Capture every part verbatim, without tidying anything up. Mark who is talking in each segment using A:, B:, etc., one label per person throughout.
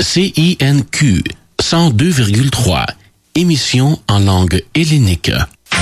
A: C I N Q cent deux virgule trois, émission en langue hellénique.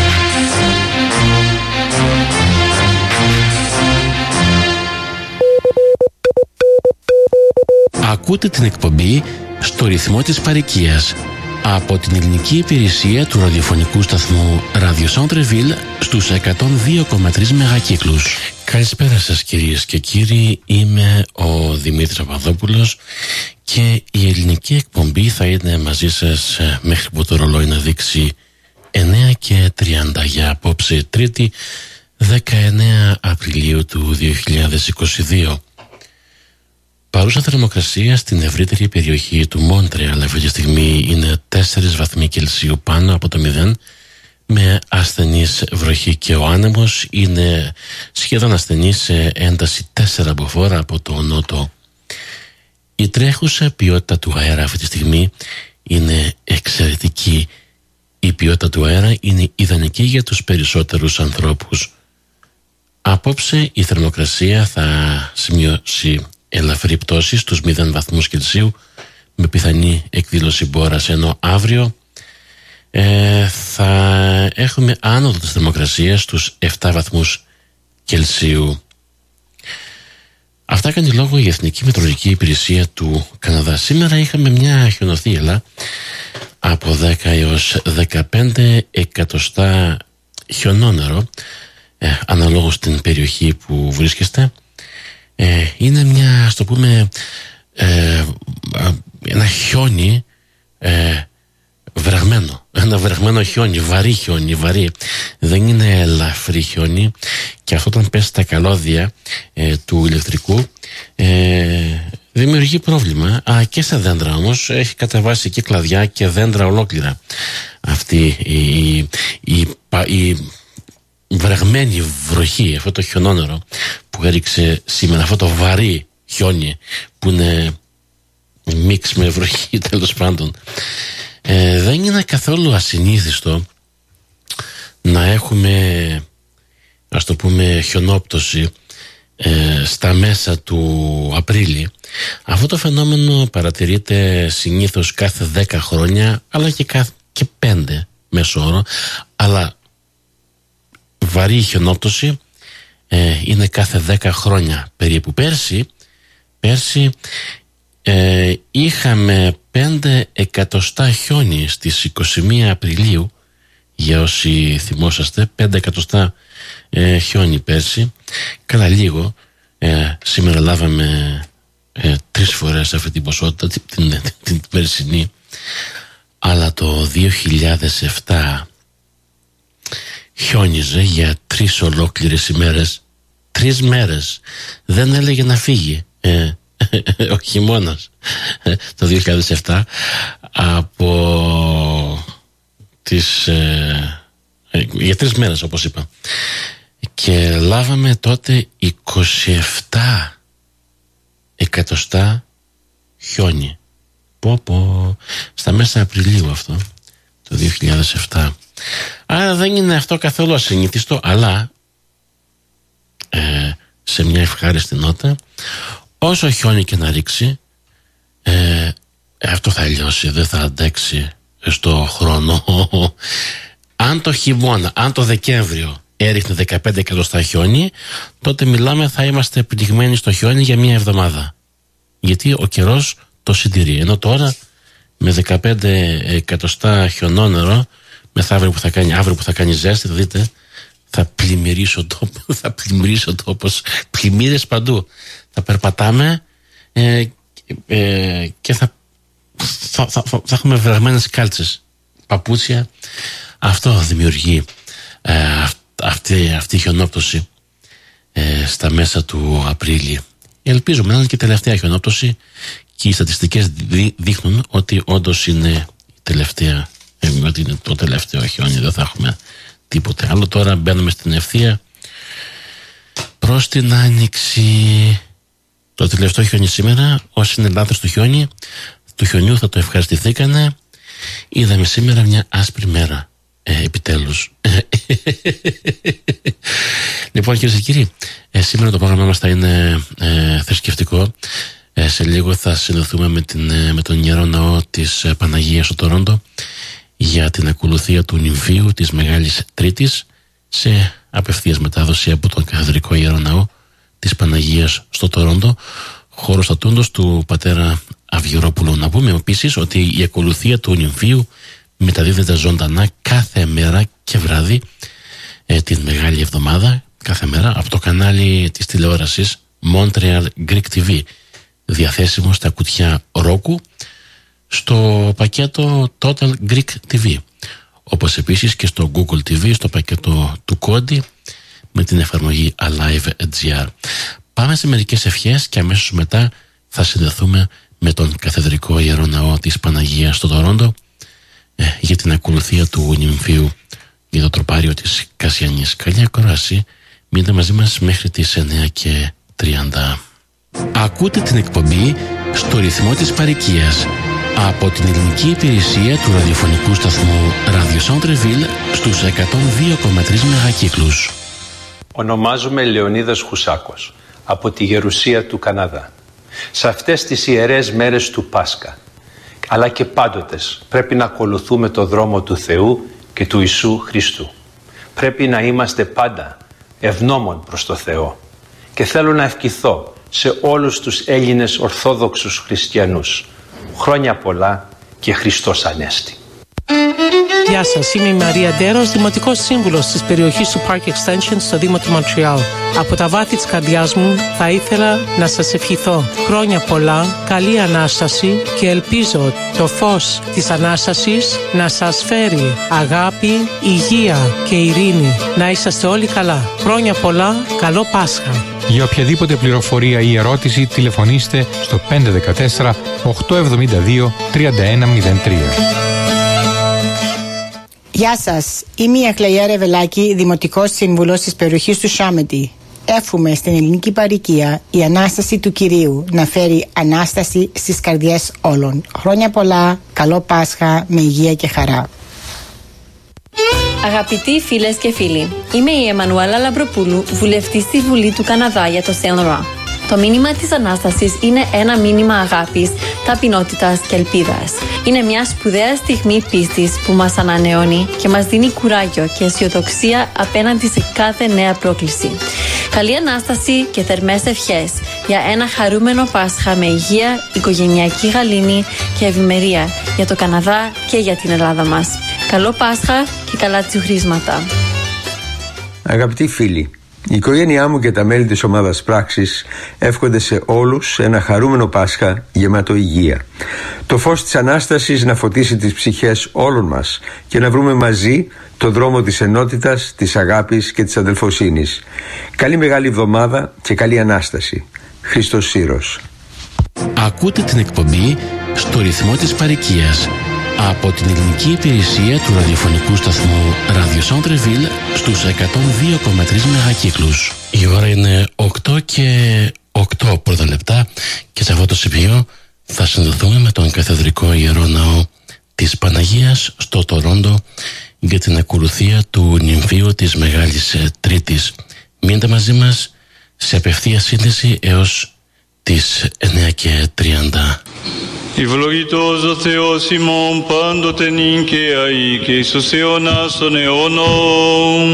A: Ακούτε την εκπομπή στο ρυθμό της παροικίας από την ελληνική υπηρεσία του ραδιοφωνικού σταθμού Radio Centre-Ville στους εκατόν δύο κόμμα τρία μεγακύκλους. Καλησπέρα σας κυρίες και κύριοι, είμαι ο Δημήτρης Παπαδόπουλος και η ελληνική εκπομπή θα είναι μαζί σας μέχρι που το ρολόι να δείξει εννέα και τριάντα για απόψε Τρίτη δεκαεννέα Απριλίου του δύο χιλιάδες είκοσι δύο. Παρούσα θερμοκρασία στην ευρύτερη περιοχή του Μόντρεαλ αυτή τη στιγμή είναι τέσσερις βαθμοί Κελσίου πάνω από το μηδέν, με ασθενής βροχή, και ο άνεμος είναι σχεδόν ασθενής σε ένταση τέσσερα μποφόρ από το νότο. Η τρέχουσα ποιότητα του αέρα αυτή τη στιγμή είναι εξαιρετική. Η ποιότητα του αέρα είναι ιδανική για τους περισσότερους ανθρώπους. Απόψε η θερμοκρασία θα σημειώσει ελαφρή πτώση στους μηδέν βαθμούς Κελσίου με πιθανή εκδήλωση μπόρας, ενώ αύριο ε, θα έχουμε άνοδο της θερμοκρασίας στους επτά βαθμούς Κελσίου. Αυτά κάνει λόγο η Εθνική Μετεωρολογική Υπηρεσία του Καναδά. Σήμερα είχαμε μια χιονοθύελλα από δέκα έως δεκαπέντε εκατοστά χιονόνερο, ε, αναλόγως στην περιοχή που βρίσκεστε. Ε, είναι μια, ας το πούμε, ε, ένα χιόνι ε, βραγμένο, ένα βραγμένο χιόνι, βαρύ χιόνι, βαρύ. Δεν είναι ελαφρύ χιόνι, και αυτό όταν πέσει στα καλώδια ε, του ηλεκτρικού ε, δημιουργεί πρόβλημα. Α, και στα δέντρα όμως έχει κατεβάσει και κλαδιά και δέντρα ολόκληρα. Αυτή η, η, η, η βραγμένη βροχή, αυτό το χιονόνερο που έριξε σήμερα, αυτό το βαρύ χιόνι που είναι μίξ με βροχή, τέλος πάντων, ε, δεν είναι καθόλου ασυνήθιστο να έχουμε, ας το πούμε, χιονόπτωση ε, στα μέσα του Απρίλη. Αυτό το φαινόμενο παρατηρείται συνήθως κάθε δέκα χρόνια, αλλά και κάθε και πέντε μέσο όρο, αλλά βαρύ χιονόπτωση ε, είναι κάθε δέκα χρόνια περίπου. Πέρσι, πέρσι ε, είχαμε πέντε εκατοστά χιόνι στις είκοσι μία Απριλίου, για όσοι θυμόσαστε, πέντε εκατοστά ε, χιόνι πέρσι. Καλά λίγο. ε, σήμερα λάβαμε ε, τρεις φορές αυτή την ποσότητα, την, την, την, την περσινή, αλλά το δύο χιλιάδες επτά χιόνιζε για τρεις ολόκληρες ημέρες. Τρεις μέρες. Δεν έλεγε να φύγει ε, ο χειμώνας ε, το δύο χιλιάδες επτά από τις ε, ε, για τρεις μέρες, όπως είπα, και λάβαμε τότε είκοσι επτά εκατοστά χιόνι. Πω πω, στα μέσα Απριλίου αυτό το δύο χιλιάδες επτά. Άρα δεν είναι αυτό καθόλου ασυνηθιστό, αλλά ε, σε μια ευχάριστη νότα, όσο χιόνι και να ρίξει, ε, αυτό θα λιώσει, δεν θα αντέξει στο χρόνο. Αν το χειμώνα, αν το Δεκέμβριο έριχνε δεκαπέντε εκατοστά χιόνι, τότε μιλάμε θα είμαστε πνιγμένοι στο χιόνι για μια εβδομάδα, γιατί ο καιρός το συντηρεί. Ενώ τώρα με δεκαπέντε εκατοστά χιονόνερο, μεθαύριο που θα κάνει, αύριο που θα κάνει ζέστη, θα δείτε, θα πλημμυρίσει ο τόπος, θα πλημμυρίσει ο τόπος, πλημμύρες παντού. Θα περπατάμε ε, ε, και θα, θα, θα, θα, θα έχουμε βραγμένες κάλτσες, παπούτσια. Αυτό δημιουργεί ε, αυτή, αυτή η χιονόπτωση ε, στα μέσα του Απρίλη. Ελπίζουμε να είναι και η τελευταία χιονόπτωση, και οι στατιστικές δεί, δείχνουν ότι όντως είναι η τελευταία, ε, ότι είναι το τελευταίο χιόνι, δεν θα έχουμε τίποτε άλλο. Τώρα μπαίνουμε στην ευθεία προς την Άνοιξη. Το τελευταίο χιόνι σήμερα, όσοι είναι λάθος του χιόνι, του χιονιού θα το ευχαριστηθήκανε. Είδαμε σήμερα μια άσπρη μέρα, ε, επιτέλους. Λοιπόν, κυρίες και κύριοι, ε, σήμερα το πρόγραμμά μας θα είναι ε, θρησκευτικό. Ε, σε λίγο θα συνδεθούμε με, την, με τον Ιερό Ναό της Παναγίας στο Τορόντο για την ακολουθία του νυμφίου της Μεγάλης Τρίτης σε απευθείας μετάδοση από τον Καθεδρικό Ιερό Ναό της Παναγίας στο Τορόντο, χώρος στατούντος του πατέρα Αυγερόπουλου. Να πούμε επίσης ότι η ακολουθία του νυμφίου μεταδίδεται ζωντανά κάθε μέρα και βράδυ ε, την Μεγάλη Εβδομάδα, κάθε μέρα από το κανάλι της τηλεόρασης Montreal Greek τι βι, διαθέσιμο στα κουτιά Roku στο πακέτο Total Greek τι βι, όπως επίσης και στο Google τι βι στο πακέτο του Κόντι με την εφαρμογή Alive.gr. Πάμε σε μερικές ευχές και αμέσως μετά θα συνδεθούμε με τον Καθεδρικό Ιερό Ναό της Παναγίας στο Τορόντο ε, για την ακολουθία του νυμφίου για το τροπάριο της Κασιανής. Καλή ακρόαση, μείνετε μαζί μας μέχρι τις εννιά και τριάντα. Ακούτε την εκπομπή στο ρυθμό της παροικίας από την ελληνική υπηρεσία του ραδιοφωνικού σταθμού Radio Centre-Ville στους εκατόν δύο κόμμα τρία μεγακύκλους.
B: Ονομάζομαι Λεωνίδας Χουσάκος από τη Γερουσία του Καναδά. Σε αυτές τις ιερές μέρες του Πάσχα, αλλά και πάντοτες, πρέπει να ακολουθούμε το δρόμο του Θεού και του Ιησού Χριστού. Πρέπει να είμαστε πάντα ευγνώμων προς το Θεό. Και θέλω να ευχηθώ σε όλους τους Έλληνες Ορθόδοξους Χριστιανούς χρόνια πολλά και Χριστός Ανέστη.
C: Γεια σας, είμαι η Μαρία Ντέρος, Δημοτικός Σύμβουλος της περιοχής του Park Extension στο Δήμο του Μοντρεάλ. Από τα βάθη της καρδιάς μου θα ήθελα να σας ευχηθώ χρόνια πολλά, καλή Ανάσταση και ελπίζω το φως της Ανάστασης να σας φέρει αγάπη, υγεία και ειρήνη. Να είσαστε όλοι καλά. Χρόνια πολλά, καλό Πάσχα.
D: Για οποιαδήποτε πληροφορία ή ερώτηση τηλεφωνήστε στο πέντε ένα τέσσερα οκτώ εβδομήντα δύο τριάντα ένα μηδέν τρία.
E: Γεια σας, είμαι η Αγλαία Ρεβελάκη, Δημοτικός Σύμβουλος της περιοχής του Σάμεντι. Εύχομαι στην ελληνική παροικία η Ανάσταση του Κυρίου να φέρει Ανάσταση στις καρδιές όλων. Χρόνια πολλά, καλό Πάσχα με υγεία και χαρά.
F: Αγαπητοί φίλες και φίλοι, είμαι η Εμμανουέλα Λαμπροπούλου, βουλευτής στη Βουλή του Καναδά για το Saint-Laurent. Το μήνυμα της Ανάστασης είναι ένα μήνυμα αγάπης, ταπεινότητας και ελπίδας. Είναι μια σπουδαία στιγμή πίστης που μας ανανεώνει και μας δίνει κουράγιο και αισιοδοξία απέναντι σε κάθε νέα πρόκληση. Καλή Ανάσταση και θερμές ευχές για ένα χαρούμενο Πάσχα με υγεία, οικογενειακή γαλήνη και ευημερία για το Καναδά και για την Ελλάδα μας. Καλό Πάσχα και καλά τσιουχρίσματα.
G: Αγαπητοί φίλοι, η οικογένειά μου και τα μέλη της ομάδας πράξης εύχονται σε όλους ένα χαρούμενο Πάσχα γεμάτο υγεία. Το φως της Ανάστασης να φωτίσει τις ψυχές όλων μας και να βρούμε μαζί το δρόμο της ενότητας, της αγάπης και της αδελφοσύνης. Καλή Μεγάλη Εβδομάδα και καλή Ανάσταση. Χριστός Σύρος.
A: Ακούτε την εκπομπή στο ρυθμό της παροικίας από την ελληνική υπηρεσία του ραδιοφωνικού σταθμού Radio Centre-Ville στους εκατόν δύο κόμμα τρία μεγακύκλους. Η ώρα είναι οκτώ και οκτώ πρώτα λεπτά και σε αυτό το σημείο θα συνδεθούμε με τον Καθεδρικό Ιερό Ναό της Παναγίας στο Τορόντο για την ακολουθία του νυμφίου της Μεγάλης Τρίτης. Μείνετε μαζί μας σε απευθεία σύνδεση έως τις εννιά και τριάντα.
H: Ευλογητός ο Θεός ημών πάντοτε νυν και αεί και εις τους αιώνας των αιώνων.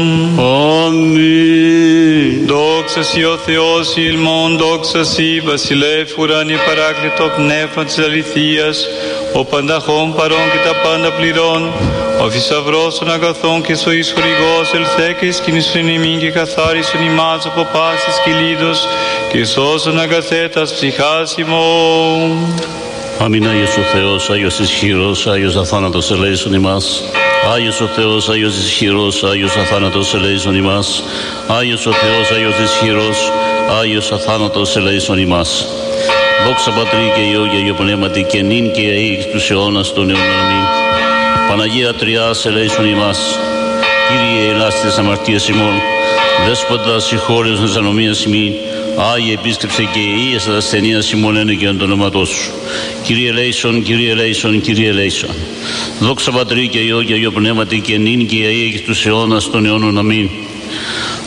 H: Αμήν. Δόξα σοι ο Θεός ημών, δόξα σοι βασιλεύ ουρανί παράκλητο πνεύμα της αληθείας, ο πανταχών παρών και τα πάντα πληρών, ο θησαυρός των αγαθών και ζωής χορηγός, ελθέ και σκηνήσουν ημίν και καθάρισον ημάς από πάσης κυλίδος και σώσον αγαθέτας ψυχάς ημών.
I: Αμήν. Άγιος ο Θεός, Άγιος ισχυρός, Άγιος αθάνατος ελέησον ημάς. Άγιος ο Θεός, Άγιος ισχυρός, Άγιος αθάνατος ελέησον ημάς. Άγιος ο Θεός, Άγιος ισχυρός, Άγιος αθάνατος ελέησον ημάς. Δόξα Πατρί και Υιό και Αγίο Πνεύματι και νυν και αεί εις τους αιώνας των αιώνων. Αμήν. Παναγία Τριάς ελέησον ημάς. Κύριε ελάστης αμαρτίας ημών, Δέσποτα συγχώριος της ανομίας ημίν, Άγιε επίσκεψε και ίεσα τα ασθενεία ημών ένεκαιον το όνοματό σου. Κύριε ελέησον, Κύριε ελέησον, Κύριε ελέησον. Δόξα Πατρί και Υιό και Αγίο Πνεύματι και νυν και αεί εις τους αιώνας των αιώνων. Αμήν.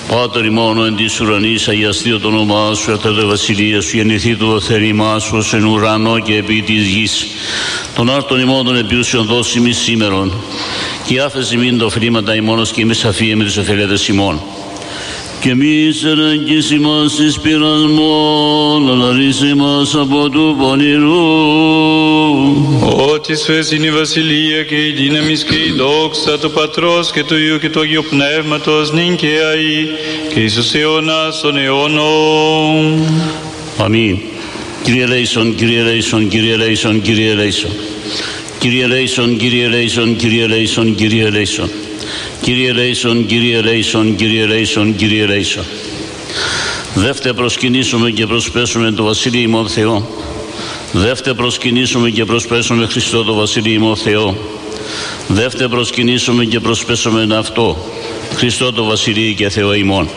I: Πάτερ ημών εν της ουρανής, αγιαστείο το όνομά σου, έρθετε βασιλεία σου, γεννηθήτω το θέλημά σου, ως εν ουρανό και επί της γης. Τον άρτον ημών των επιούσιων δώσει μη σήμερον, και άφεση μην το φρήματα ημώνος και εμείς αφίεμαι τις ωφελέτες ημών. Και μη σεραγγείς ημάς εις πειρασμόν, αλλά ρίσε ημάς από του πονηρού.
H: Ότι σου έσυν η βασιλεία και η δύναμις και η δόξα του Πατρός και του Υιού και του Αγίου Πνεύματος, νυν και αεί και εις τους αιώνας των αιώνων.
I: Αμήν. Κύριε ελέησον, Κύριε ελέησον, Κύριε ελέησον, Κύριε ελέησον. Κύριε ελέησον, Κύριε ελέησον, Κύριε ελέησον, Κύριε ελέησον. Κύριε ελέησον, Κύριε ελέησον, Κύριε ελέησον, Κύριε ελέησον. Δεύτε προσκυνήσουμε και προσπέσουμε το Βασίλειο ημών Θεό. Δεύτε προσκυνήσουμε και προσπέσουμε Χριστό το Βασίλειο ημών Θεό. Δεύτε προσκυνήσουμε και προσπέσουμε αυτό, Χριστό το Βασιλείο και Θεό ημών.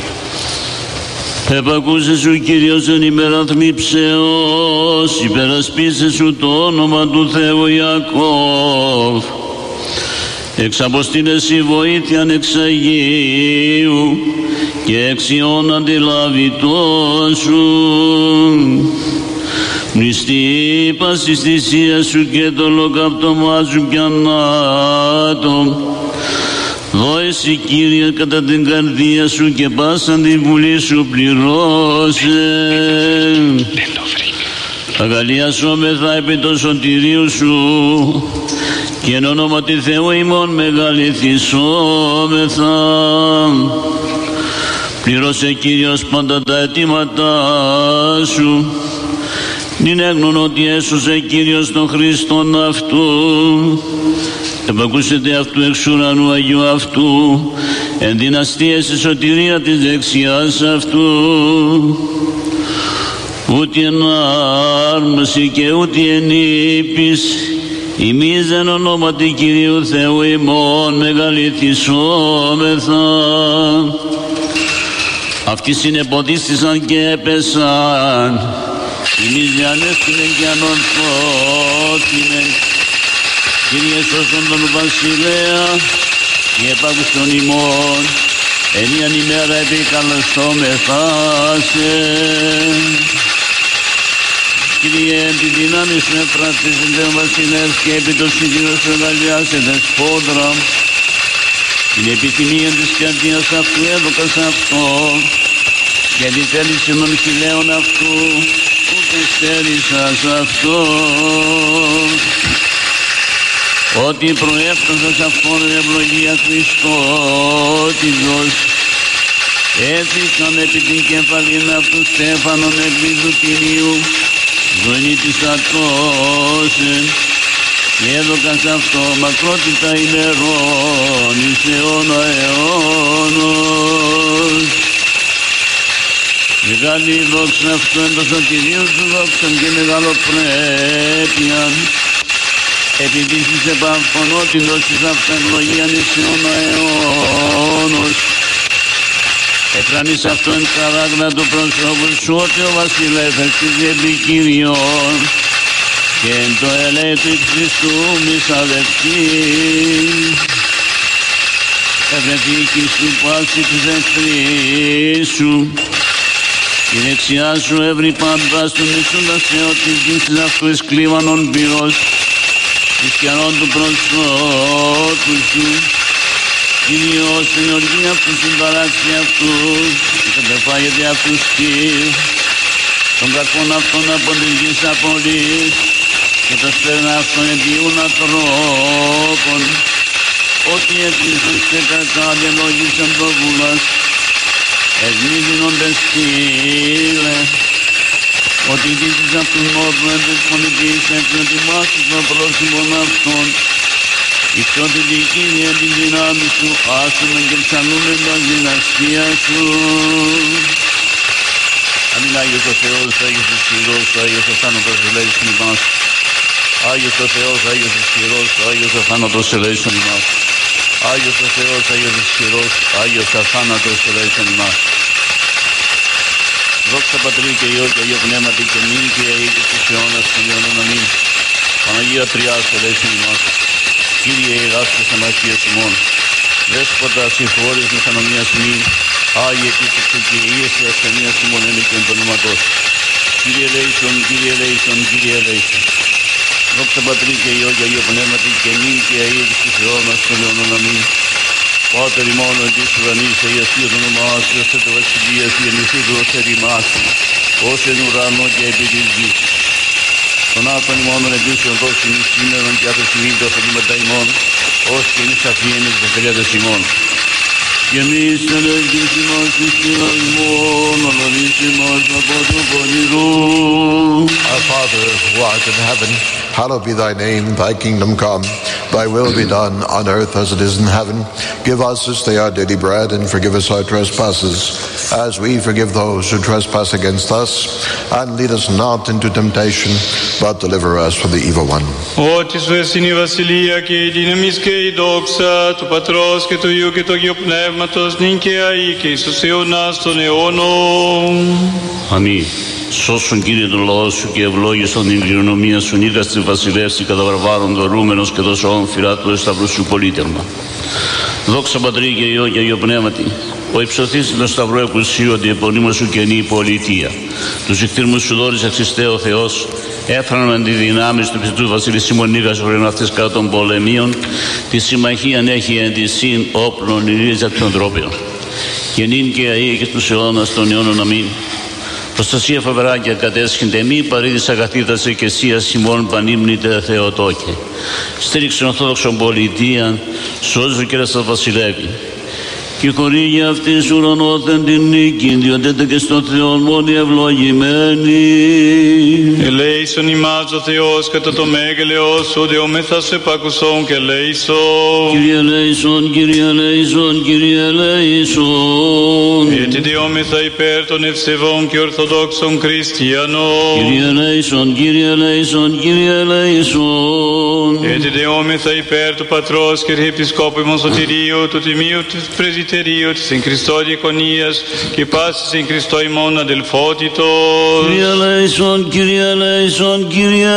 I: Επακούσε σου Κύριος εν ημέρα θλίψεως, υπερασπίσε σου το όνομα του Θεού Ιακώβ. Εξαποστήλε η βοήθειαν εξ Αγίου και εξ Υιών αντιλαβητών σου. Μνηστή πάσης θυσίας σου και το λοκαυτωμά σου κι ανάτο. Δώεσαι Κύριε κατά την καρδία σου και πάσαν την βουλή σου πληρώσε. Αγαλιασόμεθα επί το σωτηρίου σου και εν ονόματι Θεού ημών μεγαληθισόμεθα. Πλήρωσε Κύριος πάντα τα αιτήματά σου. Νην έγνων ότι έσωσε Κύριος τον Χριστόν αυτού. Επακούσετε αυτού εξ ουρανού Αγίου αυτού, εν δυναστείας η σωτηρία της δεξιάς αυτού. Ούτε εν άρμαση και ούτε εν ύπης, ημείς εν ονόματι Κυρίου Θεού ημών μεγαληθισόμεθα. Αυτοί συνεποδίστησαν και έπεσαν, ημείς διανέστηνεν και ανορθώθηνεν. Κύριε σώσον τον βασιλέα και επάκουστον ημών, ενίαν ημέρα επικαλεστόμεθα σε. Κύριε, επί δυνάμεις με φραστήσετε ο βασιλεύς και επί το σύγκυρο σου εγαλιάσετε σπόδρα. Την επιθυμία της καρδιάς αυτού έδωκας αυτό και τη θέληση των χιλέων αυτού ούτε στέρησας αυτό. Ότι προέφτασας αυτόν εν ευλογία Χριστότητος, έθισαν επί την κεφαλήν αυτού στέφανον εκκλήσου Κυρίου, ζωή της ατώσεν, και έδωκας αυτό μακρότητα ημερών εις αιώνα αιώνος. Μεγάλη δόξα αυτού εν το σωτηρίου σου δόξαν και μεγαλοπρέπειαν, επειδή της επαφωνότητος της αυτοευλογίαν εις αιώνα αιώνος. Εκρανείς αυτό εν χαράγνα του προσώπου σου, ότι ο βασιλεύς της επικυριών και εν το ελέη του Χριστού μης αδευτής. Ευρεθήκη σου πάση της εχθρής σου, η δεξιά σου εύρη πάντα σου μισούντας σε ότι δείξεις αυτού εις κλίβανον πυρός, εις καιρών του προσώπου σου. Κύριος την οργή αυτού συμπαράξει αυτούς και κατεφάγεται αυτούς Κύριε, των κακών αυτών από την γης απολύς και τα σπέρνα αυτών εντιούν ανθρώπων, ότι έκλεισαν και κακά διαλόγησαν προβούλας, εκμίδινοντες Κύριε, ότι δείξεις αυτούς μόρφου εν της πολιτικής εκπληκτημάσεις το πρόσωπον αυτών. Εις τη Κύριε τη δυνάμει σου, άσουμε και ψαλούμε τα δυναστεία σου. Αμήν. Άγιος ο Θεός, Άγιος ισχυρός, Άγιος ο θάνατος ελέησον ημάς. Άγιος ο Θεός, Άγιος ισχυρός, Άγιος ο θάνατος ελέησον ημάς. Άγιος ο Θεός, Άγιος ισχυρός, Άγιος ο θάνατος ελέησον ημάς. Δόξα Πατρί και Υιό και Αγίο Πνεύματι και νυν και αεί και στους αιώνας των αιώνων. Αμήν. Παναγία Τριάς ελέησον ημάς. Κύριε, ηγάς και αμαρτίας ημών, Δέσποτα, συγχώρεις με ανομίας μη, Άγιε Επίσκοπε και Ιες της ασθενείας ημών ένεκεν το όνοματός. Κύριε ελέησον, Κύριε ελέησον, Κύριε ελέησον. Δόξα Πατρί και Υιό και Αγίο Πνεύματι και νυν και αΐ και στη Θεό μας των αιώνων αμήν. Πάτερ ημών εν της ουρανής, αγιαστεί το όνομά σου, ώστε το βασιλείας γεννηθεί το θέλει ημάς, ως εν ουρανό και επί της γης. Τον άτον ημών εν επίσης δώσει εις σήμερον και αφεσιμήν τα ωφελήματα ημών, ως και εις αφήνες τα τελειάτες ημών. Και εμείς εν ελπίση μας εις ημών, αλαλήσει μας από το πονηρό.
J: Our Father, who art in heaven, hallowed be thy name, thy kingdom come, thy will be done on earth as it is in heaven. Give us this day our daily bread, and forgive us our trespasses, as we forgive those who trespass against us. And lead us not into temptation, but deliver us from the evil one.
H: Ότι σου εσύν η βασιλεία και η δύναμις και η δόξα του Πατρός και του Υιού και του Αγίου Πνεύματος, νυν και αεί και εις τους αιώνας των αιώνων.
I: Αμήν. Σώσον Κύριε τον λαό σου και ευλόγησον την κληρονομία σου, νίκα στη βασιλεύση κατά βαρβάρων δωρούμενος και δώσον φυρά του εσταυρού σου πολίτευμα. Δόξα Πατρί και Υιό και Αγίο Πνεύματι, ο υψωθείς τον σταυρό εκουσίωτη επωνύμως σου καινή πολιτεία. Τους ηχθήρμους σου δώρης αξιστέ ο Θεός, έφραναν τη δυνάμεις του ψητού βασίλης Σιμών Νίκας αυτής κατά των πολεμίων, τη συμμαχίαν έχει εν τη συν όπλων η ρίζα των τρόπιων. Και νυν και αεί και στους αιώνας των αιώνων αμήν. Προστασία φοβεράκια κατέσχυνται μη παρήδης αγαθήτας εκκλησίας ημών πανύμνητε Θεοτόκε. Στήριξον Ορθόδοξον πολιτείαν, σώζω και ρέστα βασιλεύει. Και χωρίγει αυτής ουρανόθεν την νίκη, διότι και στον Θεόν μόνοι ευλογημένοι.
H: Ελέησον ημάς ο Θεός κατά το μέγελεος σου, δεόμεθα σε επακουσόν και ελέησον.
I: Κύριε ελέησον, Κύριε ελέησον, Κύριε ελέησον.
H: Γιατί δεόμεθα υπέρ των ευσεβών και ορθοδόξων χριστιανών.
I: Κύριε ελέησον, Κύριε ελέησον, Κύριε ελέησον.
H: Γιατί δεόμεθα υπέρ του Πατρός και Αρχιεπισκόπου ημών Σωτηρίου, του Τιμίου του Πρεσβυτερίου της εν Χριστώ Διεκονίας και πάσης εν Χριστώ ημών αδελφότητος.
I: Κύριε ελέησον, Κύριε ελέησον, Κύριε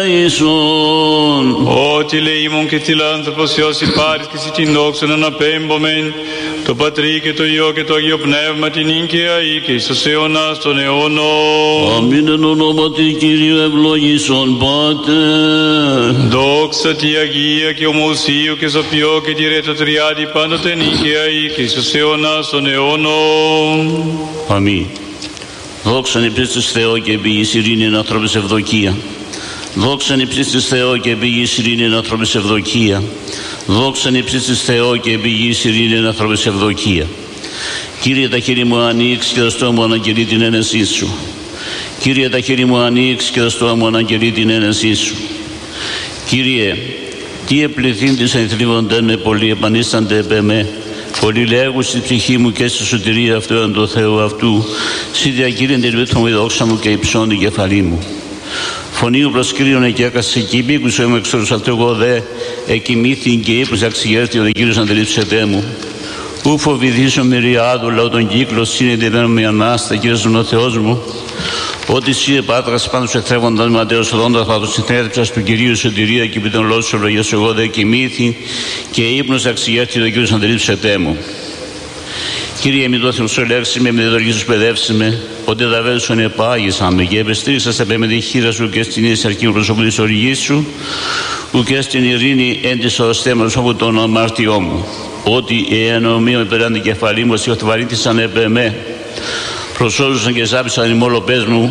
I: ελέησον.
H: Ότι λέημον και τηλάνθρωπος Υιός υπάρεις και εσύ την δόξον αναπέμπομεν, το Πατρί και το Υιό και το Αγίο Πνεύμα την νυν και αεί και εις τους αιώνας των αιώνων.
I: Αμήν εν ονόματι Κύριου ευλογήσον Πάτερ.
H: Δόξα τη Αγία και ομοσίου και σοφιό και τη ρέτο τριάδη πάντοτε νυν και αεί και εις τους αιώνας των αιώνων.
I: Αμήν. Δόξαν υψίστης Θεό και επίγης ειρήνην ανθρώπης ευδοκία. Δόξαν υψίστης Θεό και επίγης ειρήνην ανθρώπης ευδοκία. Δόξαν υψίστης Θεό και επίγης ειρήνην ανθρώπης ευδοκία. Κύριε τα χέρι μου ανοίξει και το στόμα μου αναγγελεί την ένεσή σου. Κύριε τα χέρι μου ανοίξει και το στόμα μου αναγγελεί την ένεσή σου. Κύριε, τι επληθύν της ενθλίβοντεν με πολλοί επανίστανται επ' εμέ. Πολλοί λέγουν στη ψυχή μου και στη σωτηρία αυτού εν το Θεού αυτού. Συ διακύρεν την βήθο μου η δόξα μου και υψών την κεφαλή μου. Φωνή μου προσκύριον και έκασε και υπήκουσε μου εξ αυτού εγώ δε. Εκοιμήθην και ύπνος αξιγέρτη ο δε Κύριος αντιλήψετε μου. Ου φοβηθήσω μυριάδου λαού τον κύκλο συνειδημένο με ανάστα Κύριος ο Θεός μου. Ότι εσύ επάτρας πάντως εχθρεύοντας ματέως οδόντας θα το συνθέτεψας του Κυρίου σωτηρία και επί των λόγων της ευλογίας εγώ δε κοιμήθη και ύπνος αξιγέρτη ο Κύριος αντιλήψετε μου. Κύριε, μη δόθη σου ελέγξει με, μη διδοργή σου παιδεύσει με, ότι τα βέλσον επάγησαν με και επεστήριξας επέ με τη χείρα σου και στην ίση αρκή προσωπού της οργής σου, ου και στην ειρήνη εν της ορστέμενος όπου τον αμάρτιό μου. Ότι η ενομία με περάν την κεφαλή μου, εσύ ορθβαρήθησαν επ' εμέ, προσώζουσαν και σάπησαν οι μόλοπές μου.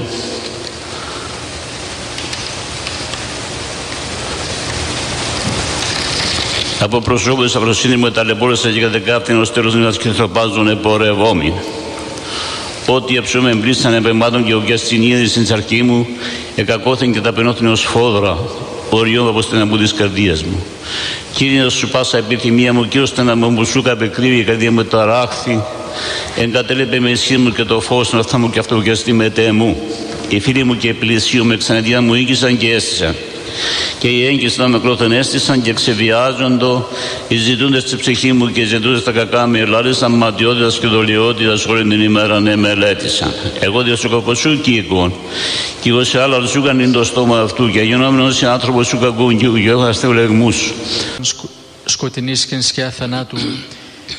I: Από προσώπους της αφροσύνη μου ταλαιπώρησα και κατεκάφθην ως τέλος μήνας και θροπάζουν επορευόμοι. Ότι εψούμε εμπλήσαν επεμάτων και οκιά στην είδηση της αρκή μου, εκακώθην και ταπεινώθην ως φόδρα, οριών από στην αμπού της καρδίας μου. Κύριε, να σου πάσα επιθυμία μου, Κύριος να μου μπουσούκα απεκρύβει η καρδία μου ταράχθη, εγκατέλεπε με ισχύ μου και το φως των αυτά μου και αυτό και στη μετέ μου. Οι φίλοι μου και οι πλησίου με ξαναδιά μου ήγησαν και έστησαν. Και οι έγκυες να με κρόθεν έστησαν και ξεβιάζοντο, οι ζητούντες στη ψυχή μου και οι ζητούντες τα κακά με ελάρισαν ματιότητας και δολιότητας όλη την ημέρα ναι μελέτησαν. Εγώ δια σου κακοσού κύκον, και εγώ σε άλλα σου κάνουν το στόμα αυτού, και αγιονόμενος σε άνθρωπο σου κακούν, και εγώ αστεύω λεγμούς.
K: Σκοτεινής και σκιά θανάτου,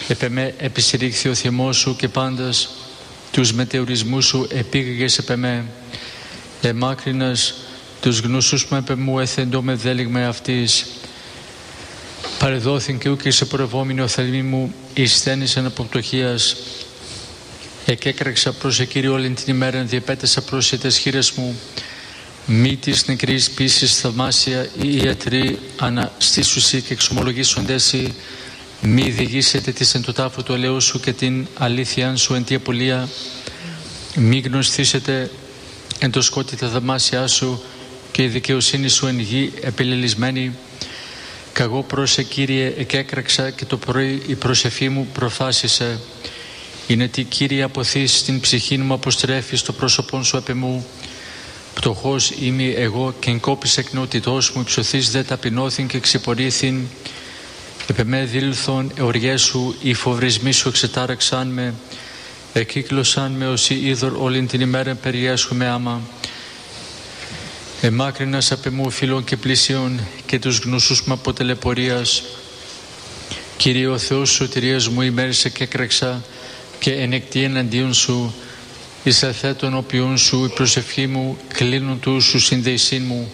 K: Επ' εμέ επισυρίχθη ο θυμός σου και πάντας τους μετεωρισμούς σου επήγαγες επ' εμέ. Εμάκρυνας τους γνούσους μου επ' εμού έθεντο με δέλιγμα αυτής. Παρεδόθην και ούκ σε πορευόμενη οθαλμή μου εις στένησαν από πτωχίας. Εκέκραξα προς Κύριε όλη την ημέρα, διεπέτασα προς τις χείρες μου. Μη της νεκρής πίσης θαυμάσια οι ιατροί αναστήσουσι και εξομολογήσοντέσι. Μη διηγήσετε της εν το τάφο του ελαιού σου και την αλήθειάν σου εν τη απολία. Μη γνωστήσετε εν το σκότι τα θαυμάσια σου και η δικαιοσύνη σου εν γη επιλελισμένη. Καγώ πρόσε Κύριε εκέκραξα και το πρωί η προσευχή μου προφάσισε. Είναι τι Κύριε αποθείς στην ψυχή μου αποστρέφεις το πρόσωπόν σου επ' εμού. Πτωχός είμαι εγώ και εγκόπης εκ νεότητός μου υψωθείς δε ταπεινώθην και ξυπορήθην. Επ' εμέ δήλθον εωριές σου οι φοβρισμοί σου εξετάραξαν με. Εκύκλωσαν με όσοι είδωρ όλην την ημέρα περιέσχομαι άμα. Εμάκρυνας απ' εμού φίλων και πλησίων και τους γνούσους μου από τελεπορίας. Κύριε ο Θεός σωτηρίας μου ημέρισε και έκραξα και ενεκτή εναντίον σου. Εις αθέτων όποιον σου η προσευχή μου κλείνουν του σου συνδεησίν μου.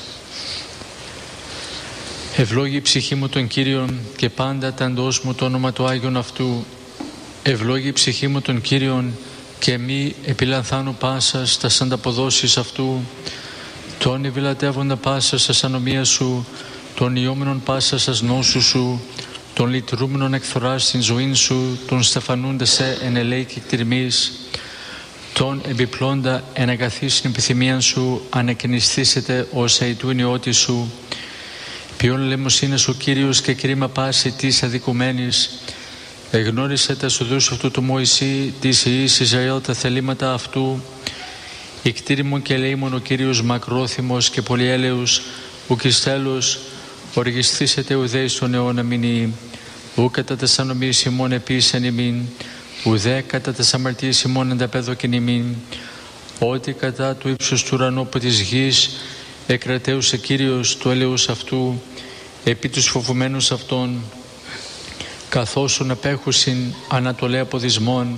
K: Ευλόγη η ψυχή μου τον Κύριον και πάντα ταντός μου το όνομα του Άγιον αυτού. Ευλόγη η ψυχή μου τον Κύριον και μη επιλανθάνω πάσας τα ανταποδόσεις αυτού. Τον ευηλατεύοντα πάσα σας ανομία σου, τον ιόμενον πάσα σας νόσου σου, τον λυτρούμενον εκθοράς στην ζωή σου, τον στεφανούντα σε εν ελέη και κτηρμής, τον επιπλώντα εν αγαθή στην επιθυμία σου, ανεκνηστήσετε ως αητού νιώτη σου. Ποιον λαιμοσύνες ο Κύριος και κρίμα πάση της αδικουμένης. Εγνώρισε τα σουδούς αυτού του Μωυσή, της Ιης Ισραήλ τα θελήματα αυτού. Ικτήριμον και ελεήμον ο Κύριος μακρόθυμος και πολυέλεος, ουκ εις τέλος οργιστήσετε ουδέ στον αιώνα μηνύ. Ου κατά τες ανομίες ημών επίσης ημίν, ουδέ κατά τες αμαρτίες ημών ενταπέδοκεν ημίν. Ότι κατά του ύψους του ουρανού από της γης εκρατέουσε Κύριος του έλεους αυτού επί τους φοβουμένους αυτών, καθώς απέχουσιν ανατολέ αποδισμών.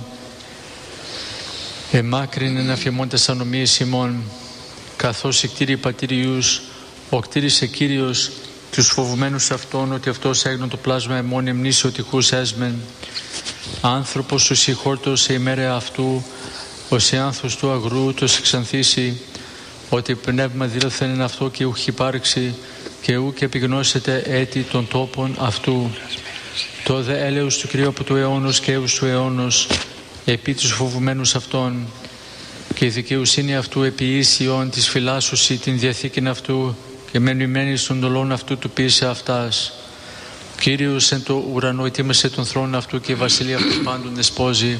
K: Εμάκρυνε να φημών τες ανομίες ημών, καθώς εκτήρη πατήριους, ο κτήρισε Κύριος τους φοβουμένους αυτών, ότι αυτός έγνω το πλάσμα εμών εμνήσει ότι χούς έσμεν. Άνθρωπος ο συγχώρτος σε ημέρα αυτού, ως η άνθος του αγρού τους εξανθήσει, ότι πνεύμα δήλθεν εν αυτό και ουχ υπάρξει και ου και επιγνώσετε έτη των τόπων αυτού. Το δε έλεος του Κυρίου από του αιώνος και έως του αιώνος, επί τους φοβουμένους αυτών, και η δικαιοσύνη αυτού επί ίσιον της φυλάσσουση την διαθήκην αυτού και μενουμένη στον τολών αυτού του πίσε αυτάς. Κύριος εν το ουρανό ετοίμασε τον θρόνο αυτού και η βασιλεία αυτού πάντων δεσπόζει.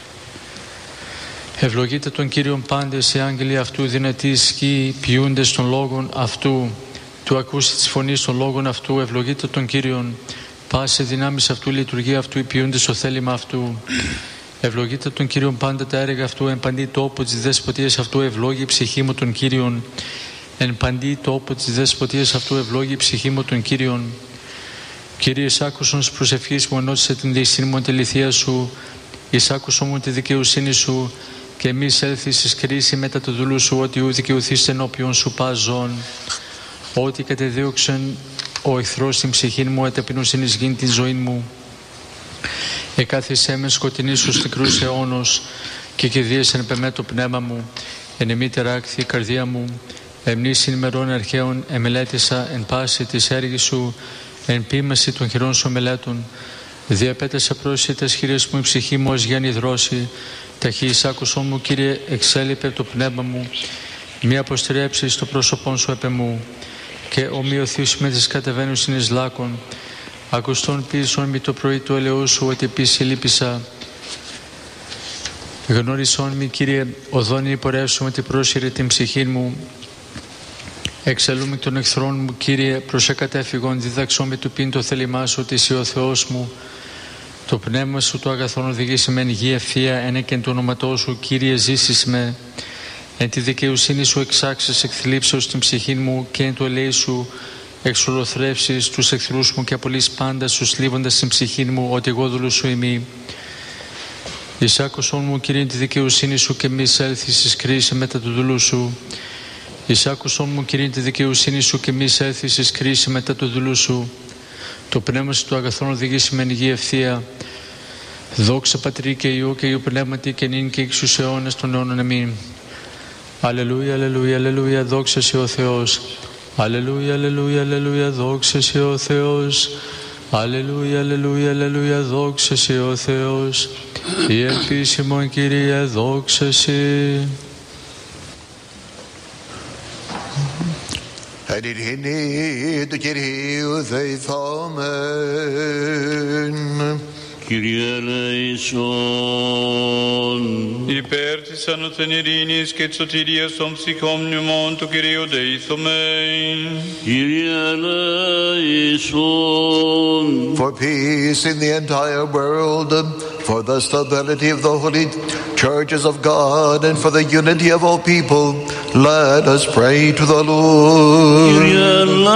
K: Ευλογείτε τον Κύριον πάντες οι άγγελοι αυτού, δυνατοί σκοί ποιούντες των λόγων αυτού. Του ακούσει της φωνής των λόγων αυτού, ευλογείτε τον Κύριον. Πάσε δυνάμεις αυτού, λειτουργία αυτού, ποιούντες το θέλημα αυτού. Ευλογείτε τον Κύριον πάντα τα έργα αυτού, εν παντή τόπο της δεσποτείας αυτού, ευλόγη η ψυχή μου τον Κύριον. Εν παντή τόπο της δεσποτείας αυτού, ευλόγη η ψυχή μου τον Κύριον. Κύριε, εισάκουσον στις προσευχής μου, ενώτισε την δεισύνη μου τη λυθία σου, εισάκουσον μου τη δικαιοσύνη σου, και μη έλθεις εις κρίση μετά το δούλου σου, ότι ου δικαιωθείς ενώπιον σου πας ζών. Ότι κατεδίωξεν ο εχθρός στην ψυχή μου, εταπεινούσεν εις γην την ζωή μου. Εκάθισέ με σκοτεινή σου στικρούς αιώνος, και κηδίεσεν επ' εμέ το πνεύμα μου. Εν εμή τεράκθη η καρδία μου, εμνήσιν ημερών αρχαίων εμελέτησα εν πάση της έργης σου, εν ποίμαση των χειρών σου μελέτων. Διαπέτασα πρόσι τες χειρές μου η ψυχή μου ως γέννη δρόση. Ταχύ εισάκουσόν μου, Κύριε, εξέλιπε το πνεύμα μου, μη αποστρέψεις το πρόσωπόν σου επ' εμού, και ομοιωθείς με τις κατεβαίνουσιν εις λάκων. Ακουστών πίσον μη το πρωί του ελαιού σου, ότι επίσης λύπησα. Γνώρισόν μη, Κύριε, οδόνη υπορεύσουμε ότι πρόσχερε την ψυχή μου. Εξελούμε των εχθρών μου, Κύριε, προς εκατέφυγον, διδαξώ με του πίν το θέλημά σου, ότι είσαι ο Θεός μου. Το πνεύμα σου το αγαθόν οδηγήσει με εν γη ευθεία, ένε και εν το όνοματό σου, Κύριε, ζήσεις με. Εν τη δικαιοσύνη σου εξάξεις εκθλίψεως την ψυχή μου, και εν το ελέη σου εξολοθρεύσεις τους εχθρούς μου και απολύς πάντα στους λίβοντας στην ψυχή μου ότι εγώ δούλου σου ημί. Εισάκουσον μου, Κύριε, τη δικαιοσύνη σου και μη έλθεις εις κρίση μετά του δούλου σου. Εισάκουσον μου, Κύριε, τη δικαιοσύνη σου και μη έλθεις εις κρίση μετά του δούλου σου. Το πνεύμα σου του αγαθών οδηγήσει με υγεία ευθεία. Δόξα Πατρί και Υιό και Υιό Πνεύματι και νυν και εις τους αιώνες των αιώνων αμήν. Αλληλούια, αλληλούια, αλληλούια, δόξα σε ο Θεός. Αλληλούια, αλληλούια, αλληλούια, δόξα σε ο Θεός. Αλληλούια, αλληλούια, αλληλούια, δόξα σε ο Θεός. Η επίσημον Κύριε, δόξα σε.
J: Εν ειρήνη του Κυρίου δεηθόμεν.
I: Κύριε ελέησον.
H: Υπέρ της ανώθεν ειρήνης και της σωτηρίας των ψυχών μνημών του Κυρίου δεήθομεν.
I: Κύριε ελέησον.
J: For peace in the entire world, for the stability of the holy churches of God, and for the unity of all people, let us pray to the Lord.
I: Κύριε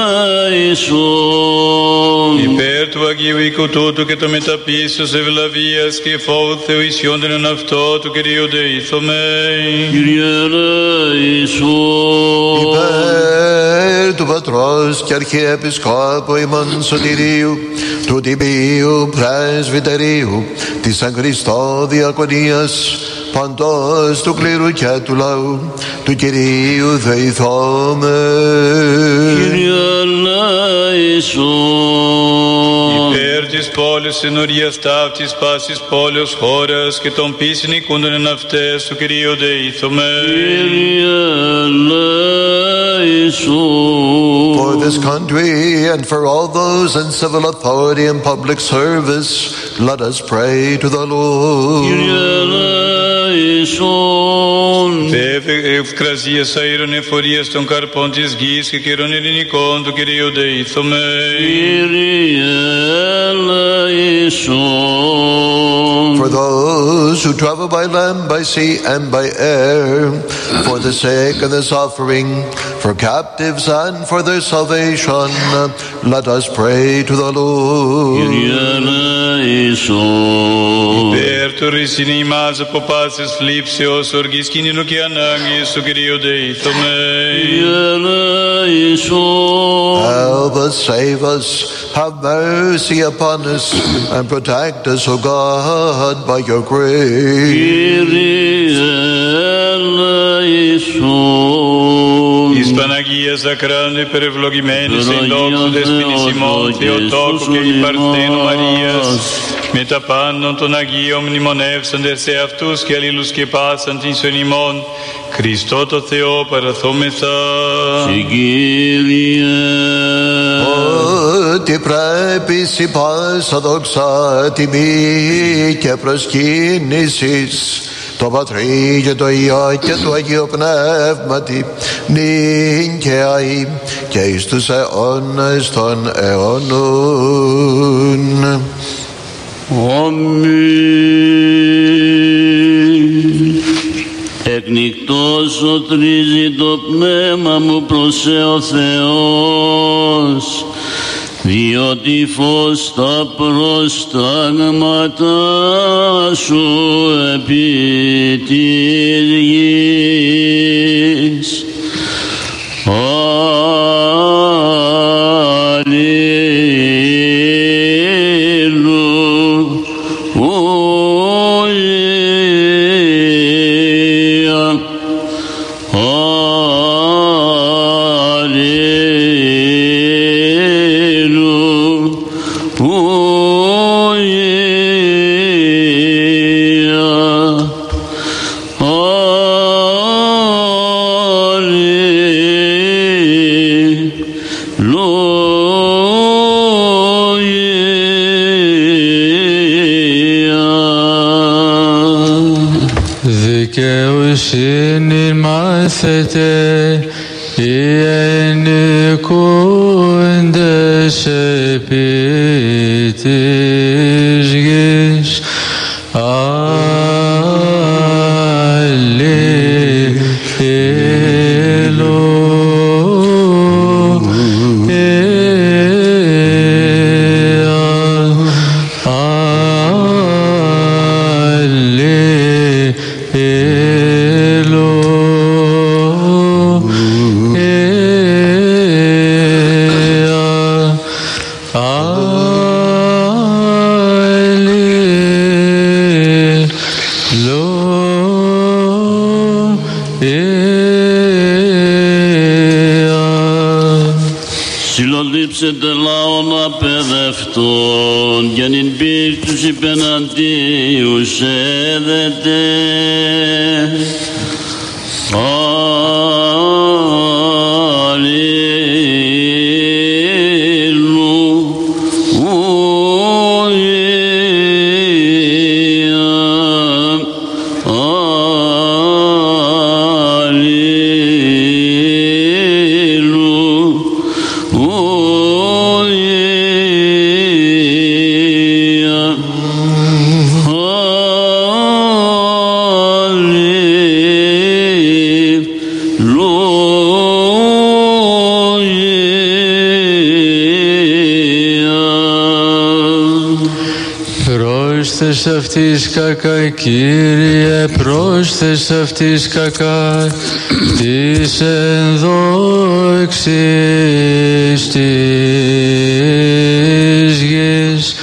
I: ελέησον.
H: Υπέρ του Αγίου οίκου τούτου και το μεταποίησης ευλαβίας και φόβου Θεού ισιόντων εν αυτό του Κυρίου δεήθομεν.
I: Κύριε ελέησον.
J: Υπέρ του Πατρός και Αρχιεπισκόπου ημών Σωτηρίου, του Τιμίου Πρεσβυτερίου, της Εν Χριστώ Διακονίας, παντός του κλήρου και του λαού, του Κυρίου δεηθόμεν.
I: Κύριε ελέησον.
H: Υπέρ της πόλης συνορίας ταύτης πάσης πόλεως χώρας και των πίσιν οικούντων εν αυτές του Κυρίου δεήθομεν.
I: Κύριε ελέησον.
J: For this country and for all those in civil authority and public service, let us pray to the Lord.
I: Κύριε ελέησον.
H: Ευκρασίας αήρων εφορίας των καρπών της γης και καιρών ειρηνικών του Κυρίου δεήθομεν.
I: Κύριε ελέησον.
J: For those who travel by land, by sea, and by air, for the sick and the suffering, for captives and for their salvation, let us pray to the Lord.
I: Κύριε ελέησον.
H: Υπέρ του ρησινή ημάς από πάσης φλίψεως, οργής κινδύνου και ανάγκης του Κυρίου δεήθομεν.
I: Κύριε ελέησον.
J: Help us, save us, have mercy upon us, and protect us, O God, by your grace.
I: Κύριε ελέησον.
H: Εις Παναγίας ακράνου υπερευλογημένης εν δόξου δεσποινής ημών Θεοτόκου και υπαρθένου Μαρίας, με τα πάντων των Αγίων μνημονεύσαντες σε αυτούς και αλλήλους και πάσαν την σον ημών, Χριστό το Θεό παραθόμεθα.
I: Κύριε.
J: Ότι πρέπει σοι πάσα δόξα τιμή και προσκύνησης το Πατρί και το Υιό και το Αγίο Πνεύματι νυν και αεί και εις τους αιώνες των αιώνων.
I: Αμήν. Εκνικτός σωτρίζει το πνεύμα μου προς ο Θεός, διότι φως τα προστάγματα σου επί της γης.
K: Δικαιοσύνη μάθετε οι ενικούντες επί της γης. Αλληλούια.
I: Συλλαλείψετε λαόν απεδευτών, για νυν πίστους υπεναντίους έδετε.
K: Πρόσθες αυτής κακά, Κύριε, πρόσθες αυτής κακά, της ενδόξης της γης.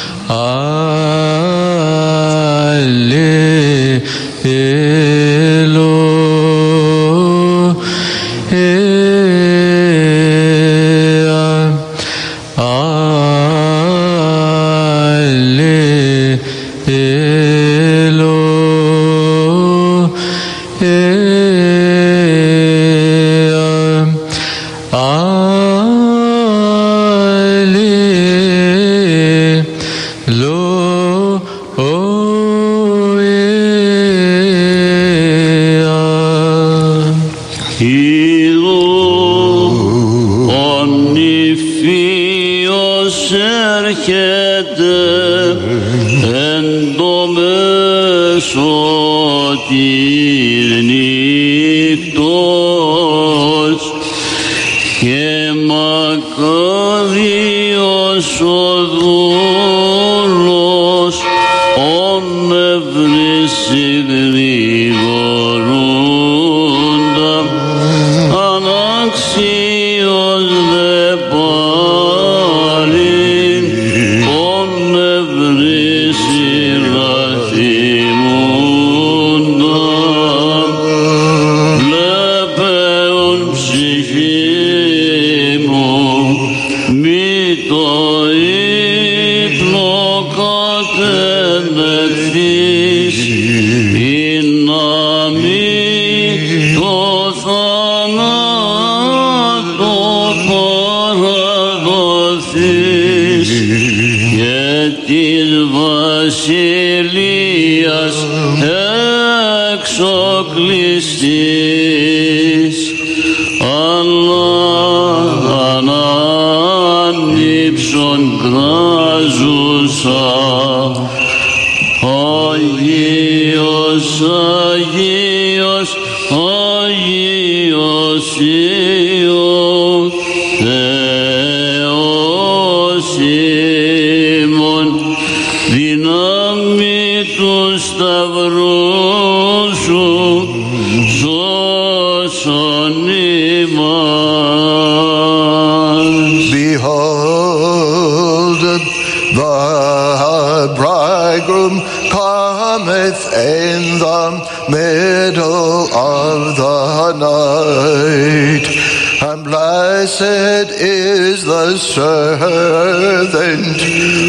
J: Servant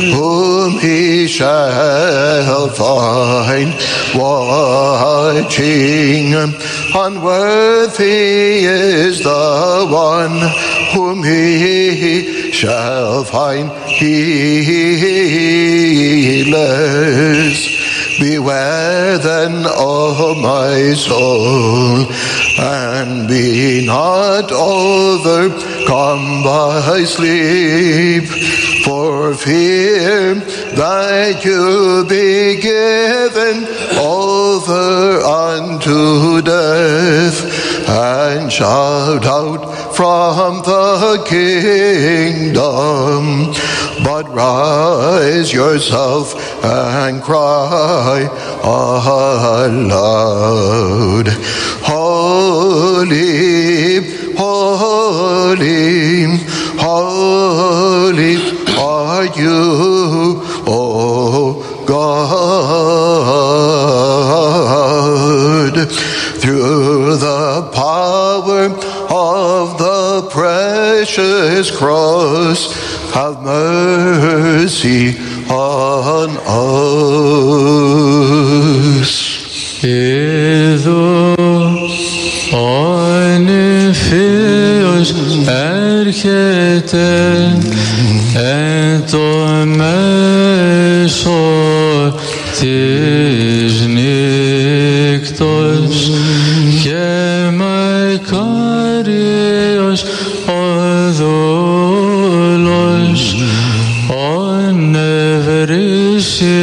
J: whom he shall find watching. Unworthy is the one whom he shall find heedless. Beware then, O my soul, and be not overcome by sleep, for fear that you be given over unto death, and shout out from the kingdom. But rise yourself and cry aloud, Holy, holy, holy are you, O God. through the power of the precious cross. Have mercy on us.
K: Εδώ ο νηφίος έρχεται εν το μέσο της νύκτος και μακάριος ο δούλος ον ευρύσει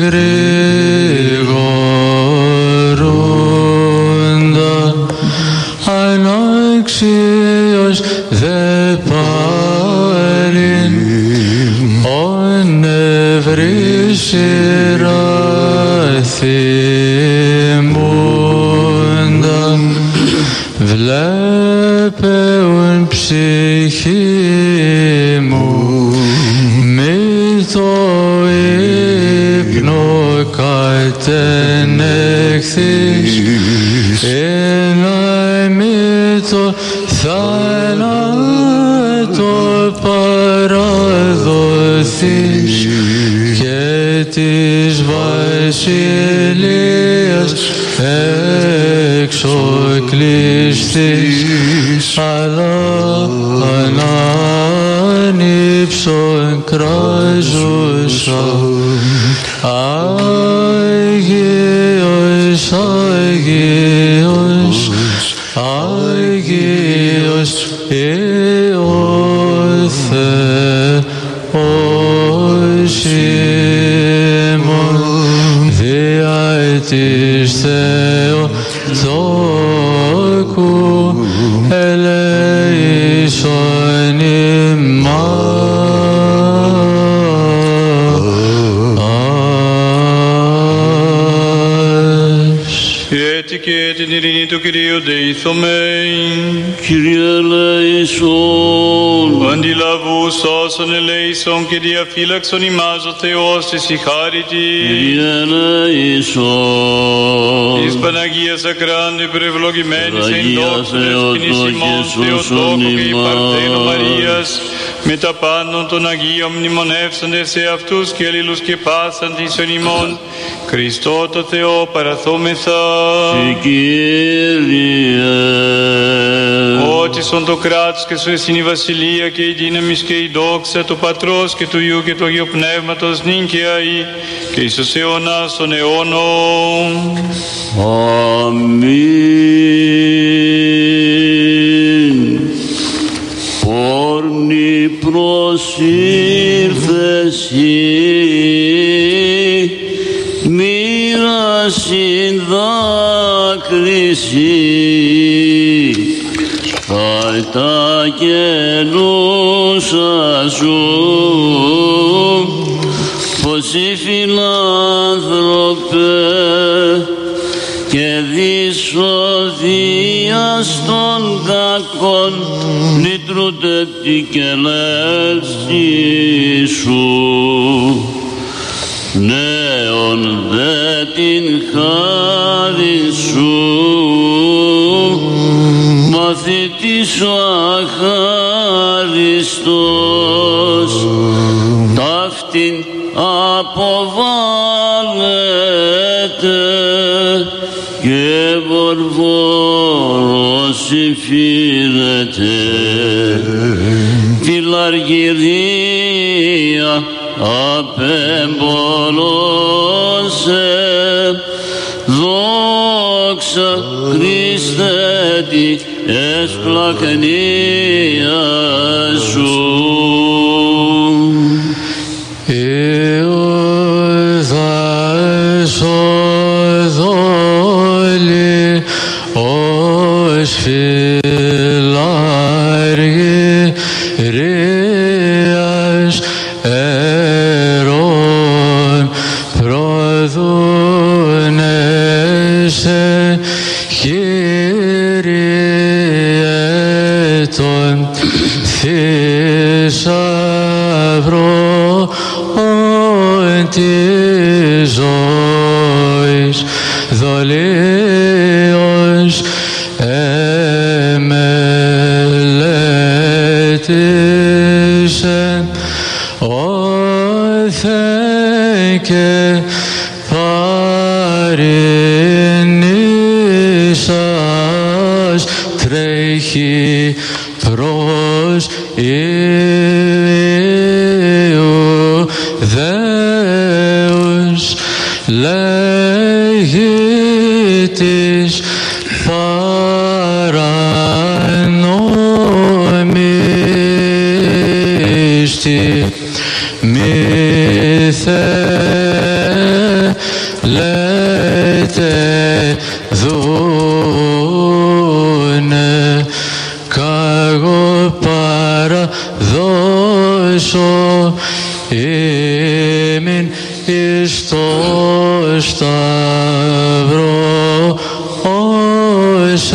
K: γρήγορούντα ανάξιος δε πάλιν ον ευρύσει ραθιμούντα βλέπε ουν ψυχή μου μη το ύπνο κατενεχθείς ένα μη το θάνατο παραδοθείς και της βασιλείας εξοκλειστείς αλλά ανάνυψον κράζουσα Άγιος, Άγιος, Άγιος ο Θεός ημών δια της Θεοτόκου ελέησον ημάς.
H: Έτσι και την ειρήνη του Κυρίου δεηθωμεν.
I: Κύριε ελέησον.
H: Αντιλαβούς όσων ελέησον και διαφύλαξον ημάς ο Θεός της η χάρητη.
I: Κύριε ελέησον.
H: Της Παναγίας Ακράντη προευλογημένης εν δόξου δεσποινής ημών Θεοτόκου και η Παρθένου Μαρίας με τα πάντων των Αγίων μνημονεύσαντες σε αυτούς και αλλήλους και πάσαν της ημών Χριστό το Θεό παραθόμεθα.
I: Κύριε.
H: Ότι σον το κράτος και σου εσύν η βασιλεία και η δύναμις και η δόξα του Πατρός και του Υιού και του Αγίου Πνεύματος νυν και αεί και εις τους αιώνας των αιώνων.
I: Αμήν. Όρνη προσήρθεσι μοίρα συνδάκρυση χαρτά καινούσα σου πως οι φιλάνθρωπε και δυσοδείας των κακών λυτρούνται την κελέση σου. Νέον δε την χάρη σου μαθητής ο αχάριστος ταύτην αποβάλλεται και βορβόρος συμφύρεται φιλαργυρία απεμπολώσε δόξα Χριστέ τη εσπλαχνία σου.
K: Ιουδάς ο δόλη ως φιλαργυρίας ερών προδούνεσαι Κύριε των θησαυρών της ζωής δολή και παρενήσας τρέχει προς Υιού Δεός λέγει της παρανομίστη μη θέλετε δούνε κάγω παραδώσω ημιν εις το σταυρό ως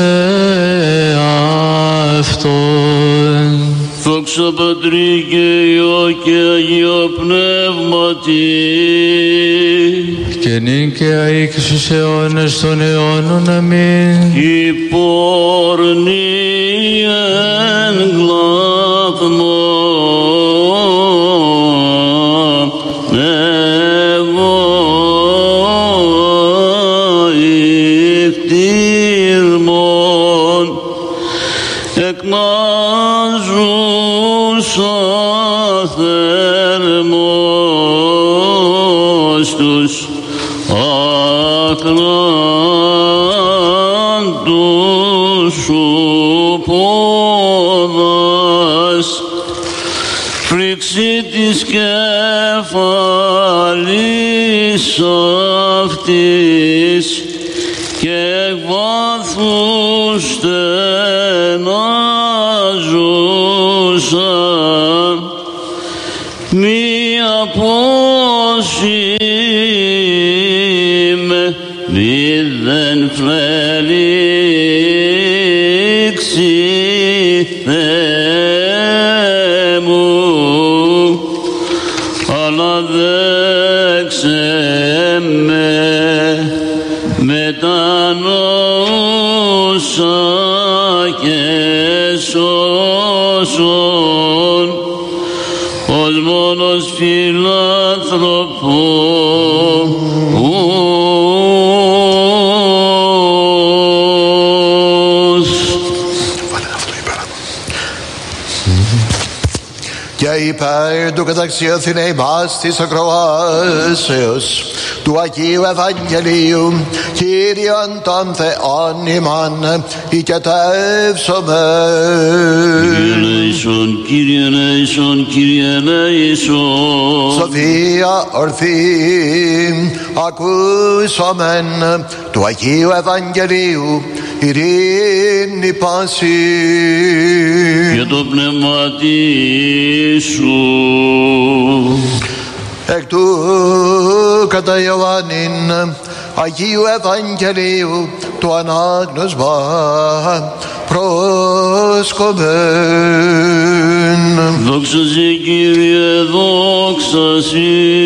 K: εαυτόν.
I: Δόξα Πατρί και Υιό και Αγίο Πνεύματι,
K: και νυν και αεί και στους αιώνες των αιώνων. Αμήν.
I: Η πόρνη εν γλάθμα εγώ ηχτήρμον εκμάζουσα θερμός τους ακράντους σου πόδας φρίξη της κεφαλής αυτής και εκ βάθους στενάζουσα μία πόση με μηδέν φλέξει Θεέ μου, αλλά δέξε με μετανόσα και σώσον ως μόνος φιλάνθρωπος.
J: Και υπέρ του καταξιώθην εμάς της ακροάσεως του Αγίου Ευαγγελίου Κύριον τον Θεόν ημών οικετεύσομαι.
I: Κύριε ελέησον, Κύριε ελέησον, Κύριε ελέησον.
J: Σοφία ορθή ακούσομεν του Αγίου Ευαγγελίου ειρήνη πάση.
I: Για το πνεύματι σου.
J: Εκ του κατά Ιωάννην Αγίου Ευαγγελίου το ανάγνωσμα προσκομεν.
I: Δόξα σε Κύριε, δόξα σε.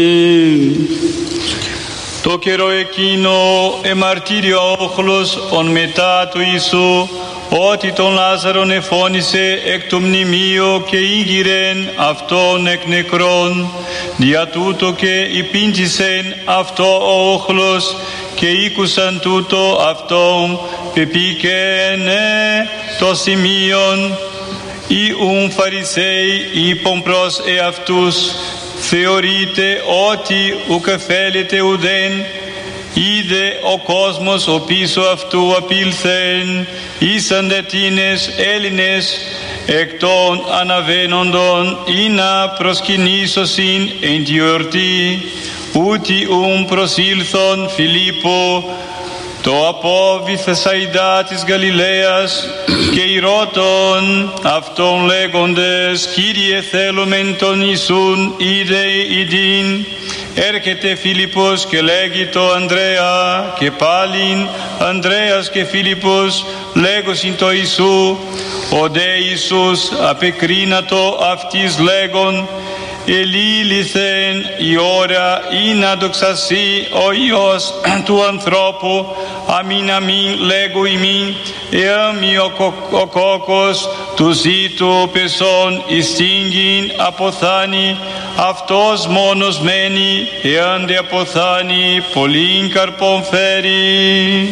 H: Το καιρό εκείνο εμαρτύριο όχλος ον μετά του Ιησού ότι τον Λάζαρον εφώνησε εκ του μνημείου και ήγηρεν αυτόν εκ νεκρών. Δια τούτο και υπήντησεν αυτό ο όχλος και ήκουσαν τούτο αυτόν πεπήκαινε το σημείον. Οι ουν Φαρισαίοι είπον προς εαυτούς, θεωρείτε ότι ουκ θέλετε ουδέν, είδε ο κόσμος ο πίσω αυτού απήλθεν, ήσαντε τίνες Έλληνες εκ των αναβαίνοντων ή να προσκυνήσωσιν εν τη ορτή, ούτι ουν προσήλθον Φιλίππο το από Βηθσαϊδά της Γαλιλαίας και ηρώτων αυτών λέγοντες, Κύριε θέλομεν τον Ιησούν είδε ειδήν. Έρχεται Φίλιππος και λέγει το Ανδρέα και πάλιν Ανδρέας και Φίλιππος λέγωσιν το Ιησού. Ο δε Ιησούς απεκρίνατο αυτής λέγον, ελήλυθεν η ώρα ή να δοξασεί ο Υιός του ανθρώπου. Αμήν αμήν λέγω ημίν, εάμι ο, κο, ο κόκκος του ζήτου πεσόν εις την γην αποθάνει, αυτός μόνος μένει, εάν δε αποθάνει πολλήν καρπόν φέρει.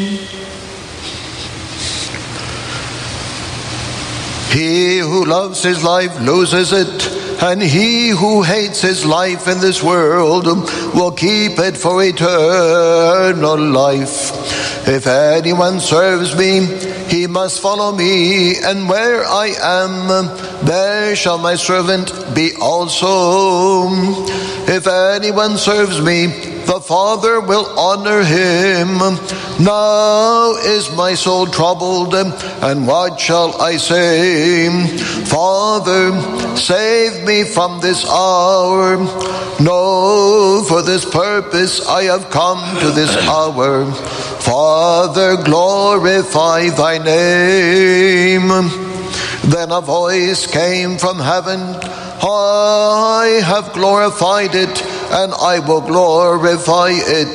J: He who loves his life loses it, and he who hates his life in this world will keep it for eternal life. If anyone serves me, he must follow me, and where I am, there shall my servant be also. If anyone serves me, the Father will honor him. Now is my soul troubled, and what shall I say? Father, save me from this hour. No, for this purpose I have come to this hour. Father, glorify thy name. Then a voice came from heaven, I have glorified it, and I will glorify it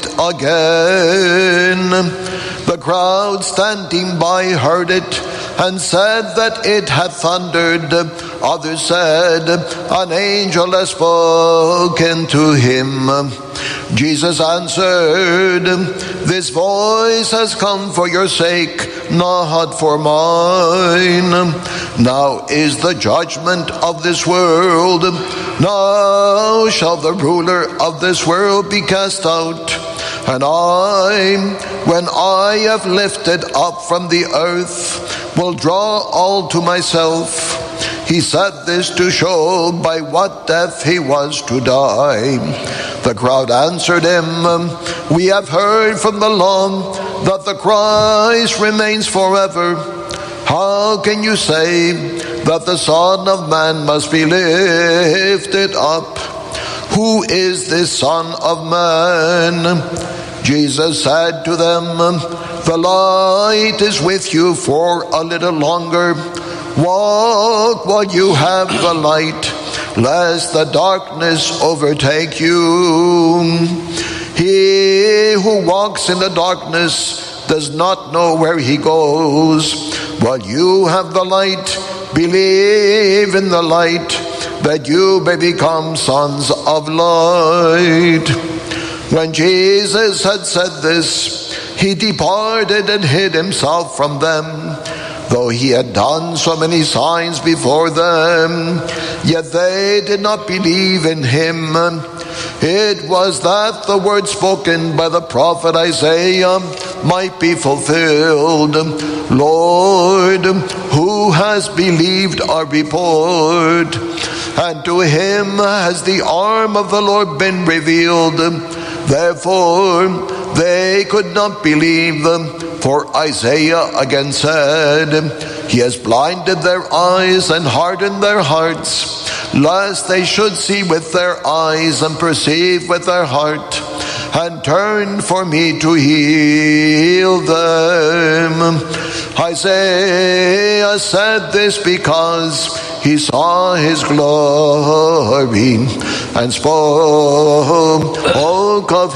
J: again. The crowd standing by heard it, and said that it had thundered. Others said, an angel has spoken to him. Jesus answered, this voice has come for your sake, not for mine. Now is the judgment of this world. Now shall the ruler of this world be cast out. And I, when I have lifted up from the earth, will draw all to myself. He said this to show by what death he was to die. The crowd answered him, we have heard from the law that the Christ remains forever. How can you say that the Son of Man must be lifted up? Who is this Son of Man? Jesus said to them, the light is with you for a little longer. Walk while you have the light, lest the darkness overtake you. He who walks in the darkness does not know where he goes. While you have the light, believe in the light, that you may become sons of light. When Jesus had said this, he departed and hid himself from them. Though he had done so many signs before them, yet they did not believe in him. It was that the word spoken by the prophet Isaiah might be fulfilled. Lord, who has believed our report? And to him has the arm of the Lord been revealed. Therefore they could not believe them. For Isaiah again said, he has blinded their eyes and hardened their hearts, lest they should see with their eyes and perceive with their heart, and turn for me to heal them. Isaiah said this because he saw his glory and spoke of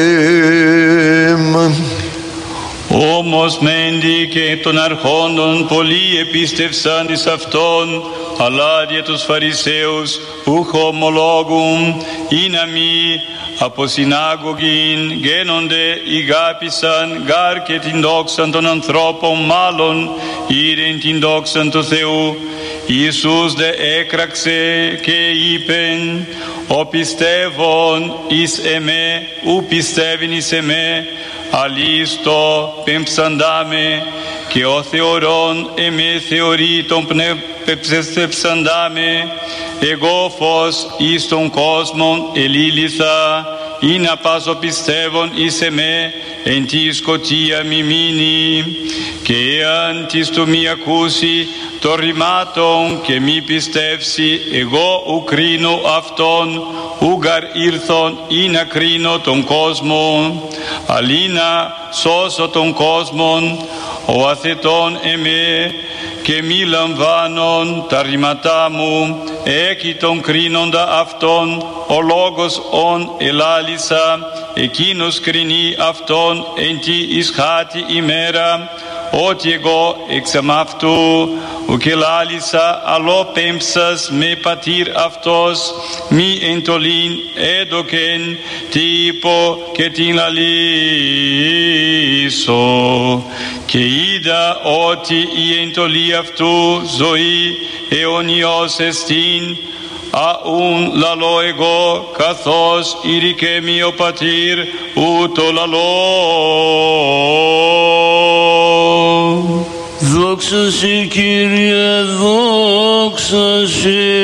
J: him.
H: Όμως μέντι και των αρχόντων πολλοί επίστευσαν εις αυτόν, αλλά δια τους Φαρισαίους ουχ ομολόγουν, ή να μη από συνάγωγην γένονται ηγάπησαν γάρ και την δόξαν των ανθρώπων, μάλλον είδεν την δόξαν του Θεού. Ιησούς δε έκραξε και είπεν, ο πιστεύων εις εμέ, ου πιστεύειν εις εμέ, αλίστο πεμψαντάμε, και ο θεωρών εμέ θεωρεί τον πεμψαντάμε, εγώ φως εις τον κόσμον ελήλυθα, ή να πάσω πιστεύων εις εμέ, εν τη σκοτία μη μείνει, και εάν της του μη ακούσει το ρημάτων και μη πιστεύσει, εγώ ου κρίνω αυτόν, ούγαρ ήρθον ή να κρίνω τον κόσμο, αλλή να σώσω τον κόσμο. ο αθετών εμέ και μη λαμβάνων τα ρήματά μου, έκει τον κρίνοντα αυτόν, ο λόγος ον ελάλησα, εκείνος κρινεί αυτόν εν τη ισχάτη ημέρα, ότι εγώ εξ αμαυτού ουκ ελάλησα, αλλό πέμψας με πατήρ αυτός, μη εντολήν έδωκεν, τι είπω και την λαλήσω. Και είδα ότι η εντολή αυτού ζωή αιωνιός εστίν, αούν λαλώ εγώ, καθώς ήρικε μη ο πατήρ, ούτω λαλώ.
I: Δόξα σοι, Κύριε, δόξα σοι.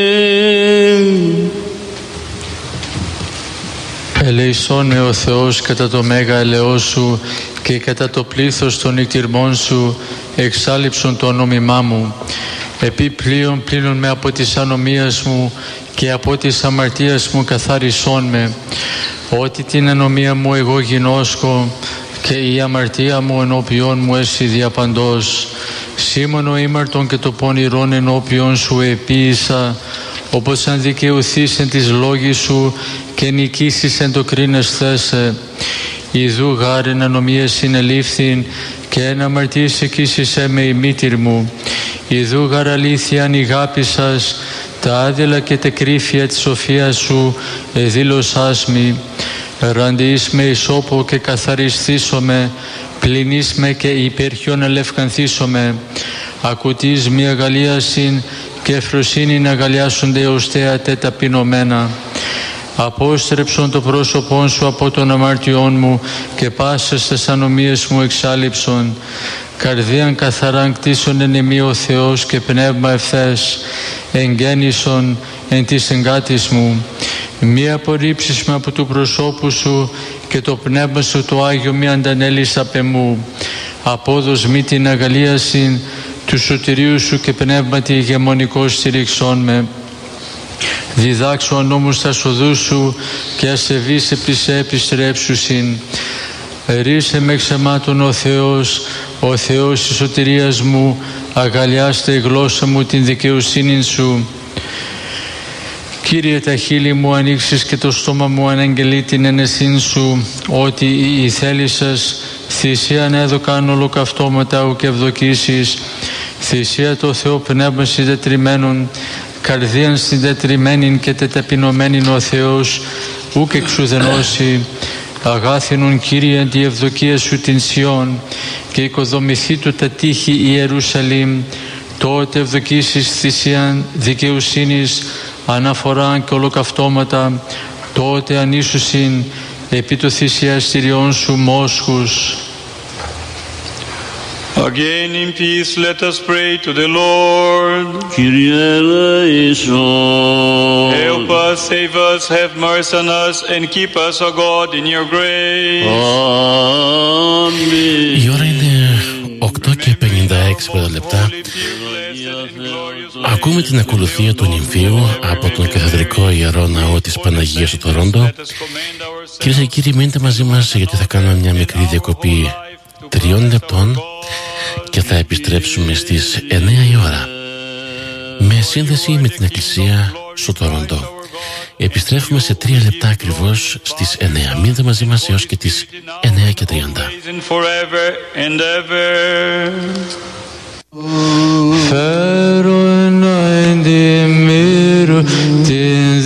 K: Ελεησόν με ο Θεός κατά το μέγα ελεός Σου και κατά το πλήθος των νηκτηρμών Σου εξάλειψον το όνομά μου. Επί πλοίων πλύνουν με από της ανομίας μου και από της αμαρτίας μου καθάρισόν με. Ότι την ανομία μου εγώ γινώσκω και η αμαρτία μου ενώπιον μου έσυ διαπαντός. Σήμωνο ήμαρτον και το πονηρόν ενώπιον Σου επίησα, όπως αν δικαιωθείς εν της λόγης Σου και νικήσεις εν το κρίνες θέσε. Ιδού γάρεν ανομίες συνελήφθην και εν αμαρτίες εκείσισέ με η μήτηρ μου. Ιδού γαρ αλήθειαν η αγάπη σας, τα άδελα και τα κρύφια της σοφίας Σου εδήλωσάς μη. Ραντιείς με ισόπο και καθαριστήσομαι, πλυνείς με και υπερχιόν ελευκανθήσομαι. Ακουτείς μη αγαλίασιν και ευφροσύνην αγαλιάσονται ως θέατε ταπεινωμένα. Απόστρεψον το πρόσωπόν Σου από των αμαρτιών μου και πάσες τες ανομίες μου εξάλειψον. Καρδίαν καθαράν κτίσον εν εμεί ο Θεός και πνεύμα ευθές εγγέννησον εν της εγκάτης μου. Μη απορρίψεις με από του προσώπου Σου και το πνεύμα Σου το Άγιο μη αντανέλεις απ' εμού. Απόδος μη την αγαλίασιν του σωτηρίου Σου και πνεύματι ηγεμονικό στηρίξον με. Διδάξω ο νόμους τα σοδούς Σου και ασεβείς επισέ επιστρέψουσιν. Ρίσε με ξεμάτων ο Θεός, ο Θεός της σωτηρίας μου, αγαλιάστε η γλώσσα μου την δικαιοσύνη Σου. Κύριε, τα χείλη μου ανοίξεις και το στόμα μου αναγγελεί την ενεσήν Σου, ότι η θέλησας θυσίαν έδωκαν ολοκαυτώματα ου και ευδοκίσεις, θυσία το Θεό πνεύμα συντετριμένων, καρδίαν συντετριμένην και τεταπεινωμένην ο Θεός, ουκ εξουδενώσει. Αγάθινον Κύριε τη ευδοκία Σου την Σιών και οικοδομηθεί του τα τείχη Ιερουσαλήμ, τότε ευδοκίσεις θυσίαν δικαιοσύνης, αναφοράν και ολοκαυτώματα, τότε ανήσουσιν επί το θυσιαστηριών Σου μόσχους.
H: Again in peace let us pray to the Lord.
I: Kyrie eleison.
H: Help us, save us, have mercy on us, and keep us, O God, in your grace.
I: Amen.
A: Η ώρα είναι οκτώ και πενήντα έξι λεπτά. Ακούμε την ακολουθία του νυμφίου από τον Καθεδρικό Ιερό Ναό της Παναγίας του Τορόντο. Κυρίες και κύριοι, μείνετε μαζί μας γιατί θα κάνουμε μια μικρή διακοπή τριών λεπτών και θα επιστρέψουμε στις εννέα η ώρα με σύνδεση με την Εκκλησία στο Τορόντο. Επιστρέφουμε σε τρία λεπτά ακριβώς στις εννέα. Μείνετε μαζί μας έως και τις εννέα και τριάντα.
K: Φέρω ένα εντυμήρου την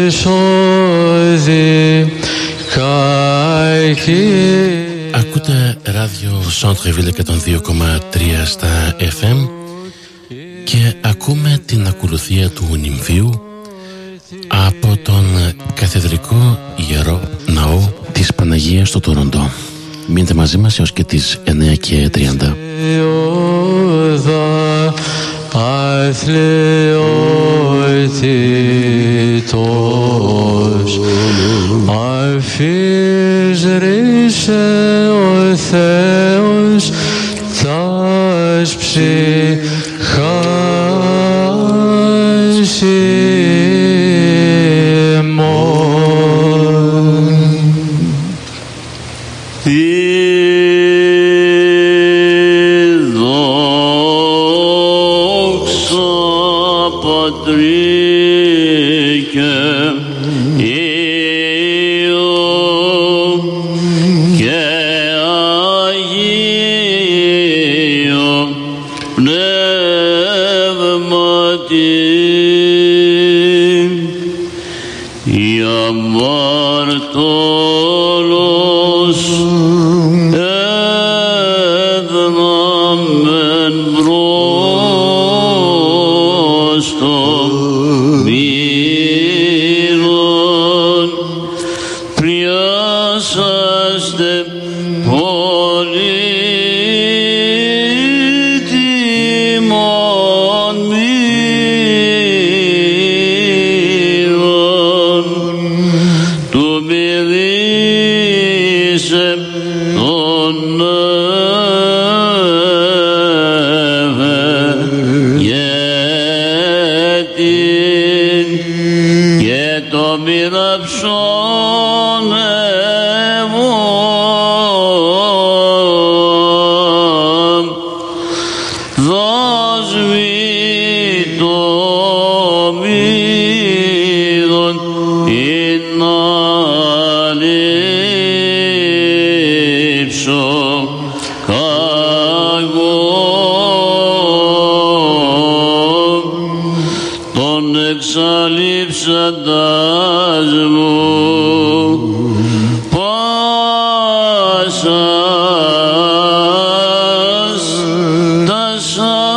K: δυσόδη καϊκή.
A: Ακούτε ράδιο Centre-Ville εκατόν δύο κόμμα τρία στα εφ εμ και ακούμε την ακολουθία του νυμφίου από τον Καθεδρικό Ιερό Ναό της Παναγίας στο Τορόντο. Μείνετε μαζί μας έως και τις εννέα και τριάντα.
K: Αθλεότητος αφίζρισε ο Θεός τας ψυχάς ημών.
I: πνεύματι η αμαρτωλός έδναμεν προς το μήλον πριάσαστε πολύτιμον μήλον του μιλήσε τον ευεργέτην και το μοιραψόν ευών δώσμη το μήλον ειν αλήψω καγώ τον εξαλείψαντας μου πάσας τας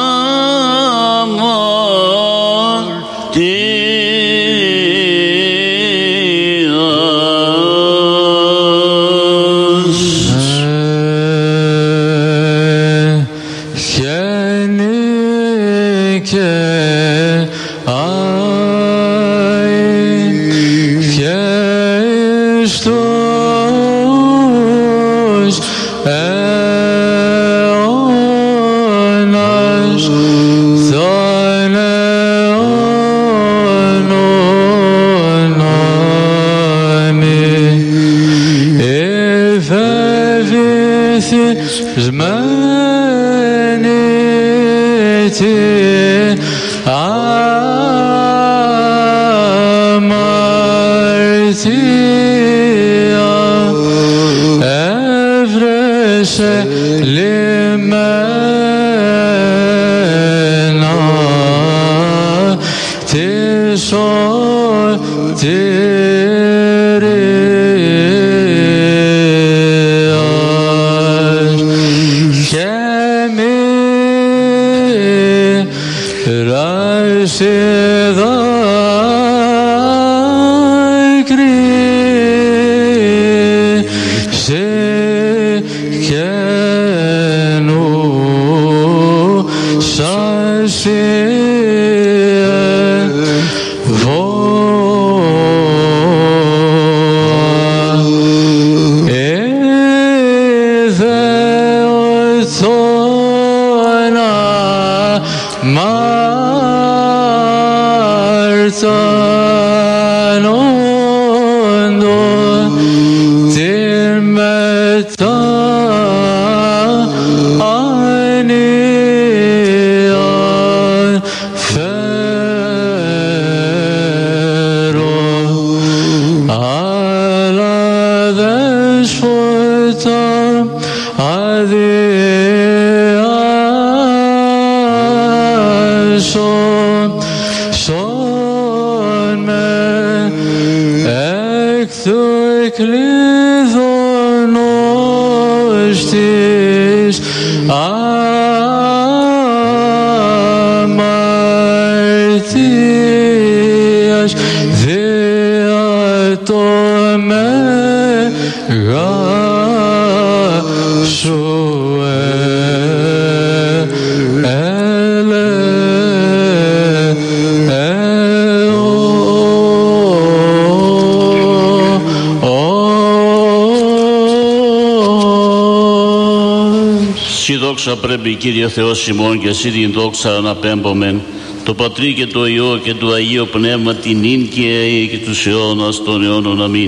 I: δόξα πρέπει Κύριε Θεός ημών και εσύ την δόξα αναπέμπομεν το Πατρί και το Υιό και το Αγίο Πνεύμα την νυν και αεί και τους αιώνας των αιώνων. Αμήν.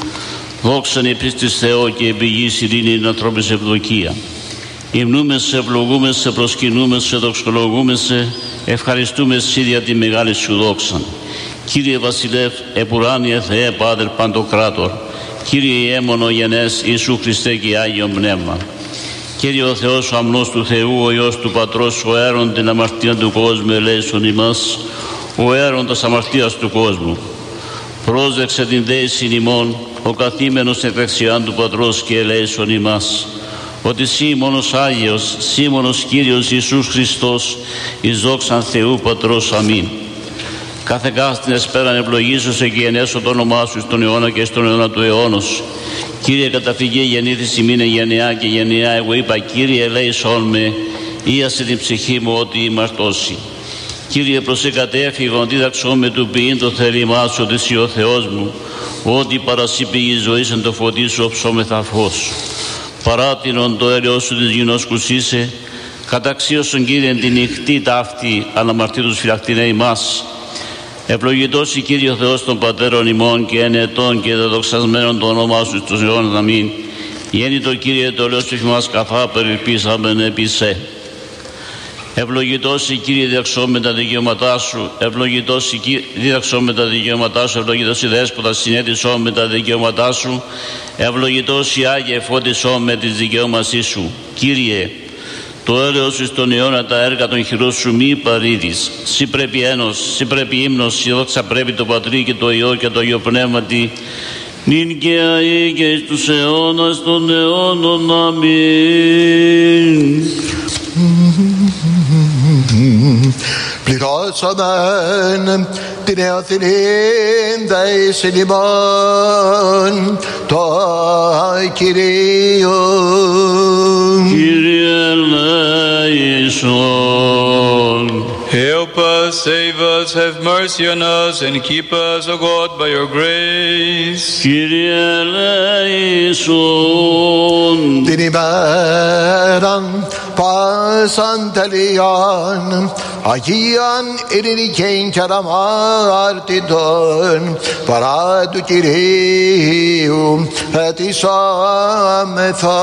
I: Δόξαν επίσης Θεό και επί γης ειρήνη ανθρώπης ευδοκία. Υμνούμε σε, ευλογούμε σε, προσκυνούμε σε, δοξολογούμε σε, ευχαριστούμε σε για τη μεγάλη σου δόξα. Κύριε Βασιλεύ, επουράνιε Θεέ Πάτερ Παντοκράτορ, Κύριε Ιέμονο γενές Ιησού Χριστέ και Άγιο Πνεύμα. Κύριε ο Θεός, ο αμνός του Θεού, ο Υιός του Πατρός, ο αίρον την αμαρτία του κόσμου, ελέησον ημάς, ο αίροντας αμαρτίας του κόσμου. Πρόσδεξε την δέησιν ημών, ο καθήμενος εκ δεξιάν του Πατρός και ελέησον ημάς. Ότι σύ μόνος Άγιος, σύ μόνος Κύριος Ιησούς Χριστός, εις δόξαν Θεού Πατρός. Αμήν. Κάθε κάστην εσπέραν ευλογήσωσε και γενέσω το όνομά σου στον αιώνα και στον αιώνα του αιώνος. Κύριε καταφυγέ γεννήθηση μήνε γενεά και γενεά, εγώ είπα Κύριε ελέησόν με, ίασε την ψυχή μου ότι ημαρτώσει. Κύριε προσέ κατέφυγον, δίδαξό με του ποιήν το θέλημά σου, ότι εσύ ο Θεός μου, ότι παρασύ πηγή ζωής εν το φωτί σου οψόμεθα φως. Παράτηνον το έλεος σου της γινός κουσίσε, καταξίωσον Κύριε την νυχτή ταύτη, αναμαρτήτους φυλακτινέ ημάς. Ευλογητός η Κύριε ο Θεός των Πατέρων ημών και εν ετών και δεδοξασμένων το όνομά σου στους αιώνας. Αμήν. Γέννητο Κύριε το έλεος του μας καθά περιπίσαμεν επί σε. Ευλογητός η Κύριε διδαξώ με τα δικαιώματά σου, ευλογητός η Κύριε διδαξώ με τα δικαιώματά σου, ευλογητός η Δέσποτα συνέτησό με τα δικαιώματά σου, ευλογητός η Άγιε φώτισό με τις δικαιώμασή σου. Κύριε, το έλεος σου στον αιώνα τα έργα των χειρών σου μη παρήδεις. Συ πρέπει ένος, συ πρέπει ύμνος, συ δόξα πρέπει το Πατρί και το Υιό και το Υιό Πνεύματι, νυν και αεί και εις τους αιώνας των αιώνων. Αμήν.
J: Πληρώσαμεν την εωθηνήν δέησιν ημών το Κυρίο.
I: Κύριε ελέησον.
H: Help us, save us, have mercy on us, and keep us, O God, by your grace.
I: Κύριε ελέησον.
J: Την ημέραν πάσαν τελείαν, Αγίαν ειρηνικήν και αμάρτητον, παρά του Κυρίου ετισάμεθα.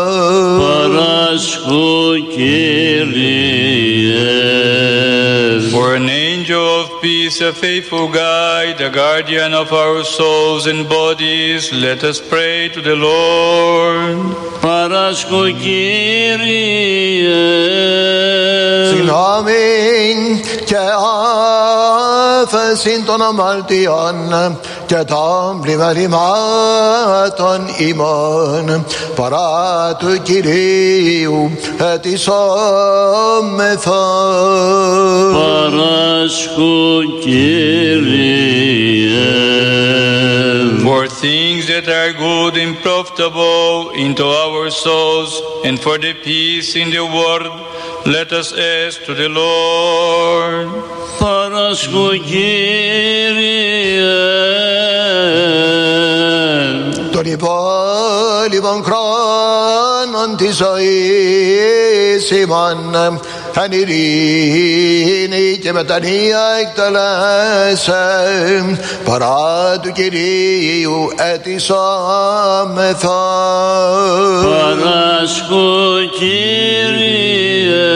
I: Παράσχου Κύριε.
H: For an angel of peace, a faithful guide, a guardian of our souls and bodies, let us pray to the Lord.
I: Παράσχου Κύριε.
J: Συγγνώμην και άφεσιν των αμαρτιών και των πλημελημάτων ημών, παρά του Κυρίου ετισόμεθα.
I: Παράσχου Κύριε.
H: For things that are good and profitable into our souls, and for the peace in the world, let us ask to the Lord.
I: Παράσχου Κύριε.
J: Τον υπόλοιπον χρόνων της ζωής ημών εν ειρήνη και μετανία εκτελέσε, παρά του Κυρίου ετισάμεθα.
I: Παράσχου Κύριε.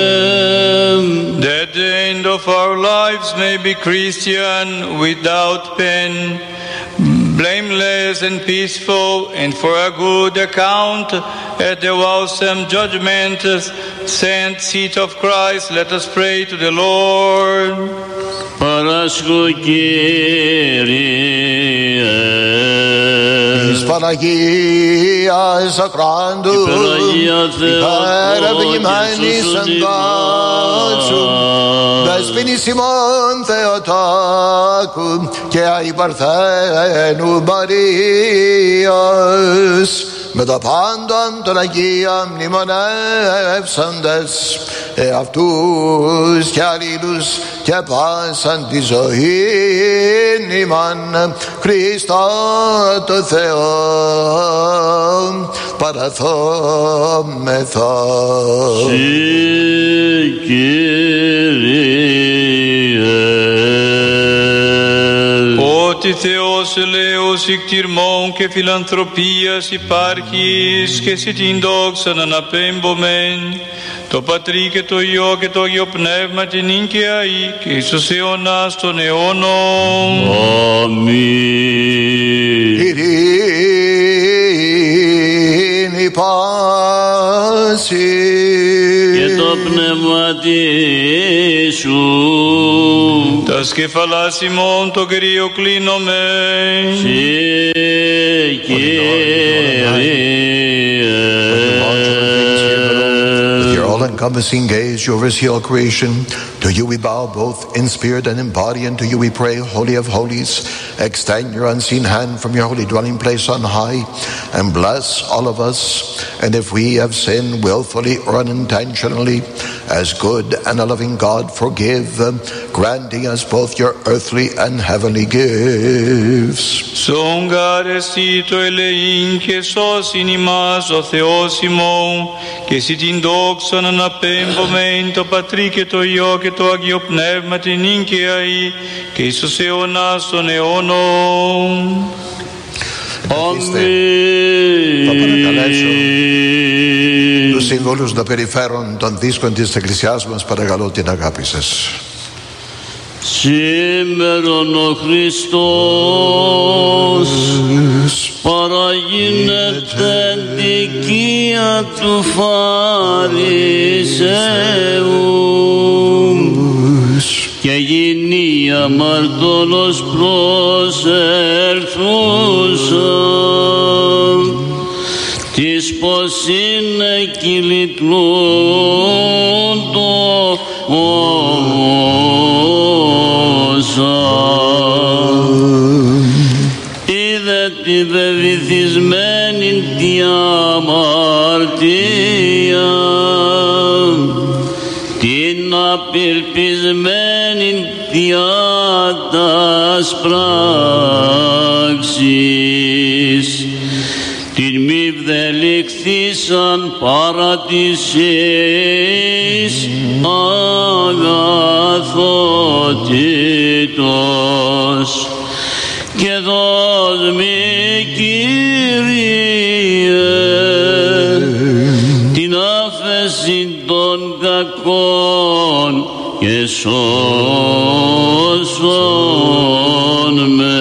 H: That the end of our lives may be Christian, without pain, blameless and peaceful, and for a good account at the awesome judgment saint seat of Christ, let us pray to the Lord.
I: Παράσχου Κύριε.
J: Της Παναγίας Ακράντου, υπερευλογημένης εν δόξου, δεσποινής ημών Θεοτάκου και αϊπαρθένου Μαρίας, με τα πάντων των Αγίων μνημονεύσαντες εαυτούς και αλλήλους και πάσαν τη ζωήν ημών Χριστό το Θεό παραθόμεθα.
H: Ότι Θεός ελέος ικτυρμών και φιλανθρωπίας υπάρχεις και εσύ την δόξα να αναπέμπομεν, το Πατρί και το Υιό και το Υιό Πνεύμα την νυν και αεί και εις τους αιώνας των αιώνων.
I: Αμήν.
J: Ειρήνη πάση
I: και το πνεύματι σου.
H: Τα σκεφαλάς ημών το Κυρίο κλείνομαι.
I: Συ
J: all-encompassing gaze, you oversee all creation. To you we bow both in spirit and in body, and to you we pray, Holy of Holies, extend your unseen hand from your holy dwelling place on high, and bless all of us. And if we have sinned willfully or unintentionally, as good and a loving God, forgive, granting us both your earthly and heavenly gifts.
H: Σον γάρεσι το ελεήν και σώσιν ημάς ο Θεός ημών, και εσύ την δόξαν αναπέμπομεν το Πατρί και το Υιό και το Άγιο Πνεύμα την νυν και αεί και εις τους αιώνας των αιώνων.
J: Αμήν. Θα παρακαλέσω τους συμβούλους να περιφέρουν των δίσκων της Εκκλησιάς μας, παρακαλώ την αγάπη σας.
I: Σήμερον ο Χριστός παραγίνεται δικία του Φαρισαίου και γίνει αμαρτωλός προσελθούσα της πως είναι κυλιτλούντο είδε τη δε βυθισμένη τη αμαρτία, την απελπισμένη διά τας πράξεις, την μη βδελιχθήσαν παρά της εις αγαθότητος. Και δώσ' μη, Κύριε, την άφεση των κακών και σώσον με.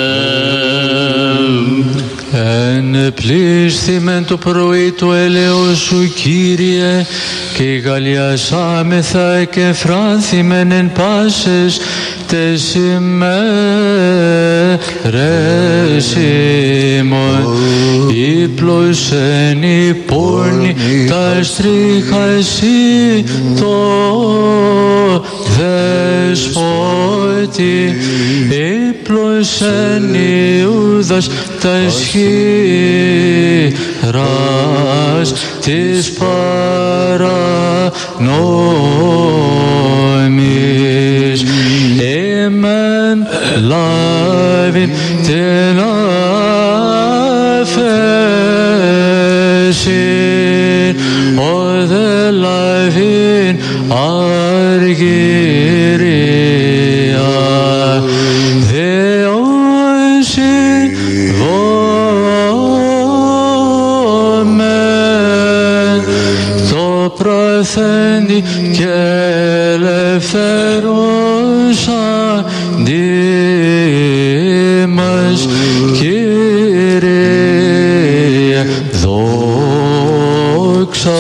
K: Ενεπλήσθημεν το πρωί το έλεος σου, Κύριε, και γαλιασάμεθα και φράνθημεν εν πάσες τες ημέρες ημών. Ήπλωσεν η πόρνη τα στρίχα εσύ το δεσπότη. Ήπλωσεν Ιούδας τα ισχυράς της παρανόμης. Amen. Living till affection, or the living argyria, the ocean vomen, το προθένει και ελευθερός αντί μας, Κύριε, δόξα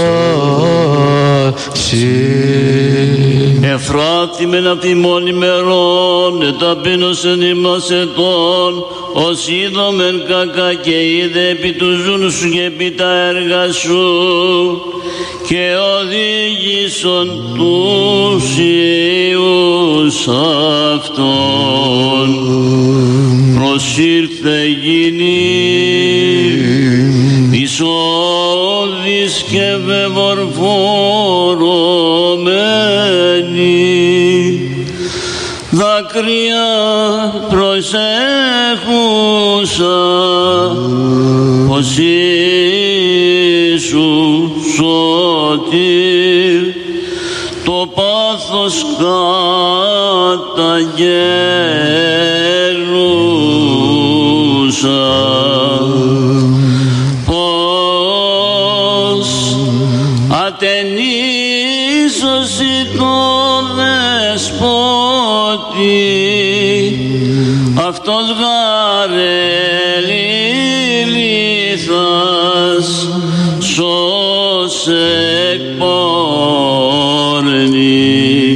K: Συ.
I: Εφράτημεν απ' ημών ημερών, εταπείνωσεν ημάς ετών, ως είδομεν κακά και είδε επί του ζουν σου και επί τα έργα σου, και οδήγησον τους Υιούς αυτών. Προσήλθε γυνή, εισόδης και βεβορφορωμένη, δάκρυα προσέχουσα, πως Ιησού σωτήρ το πάθος καταγγέλουσα. Πως ατενίσωση το δεσπότη, αυτός γαρελίληθας σώσε εκπόρνη,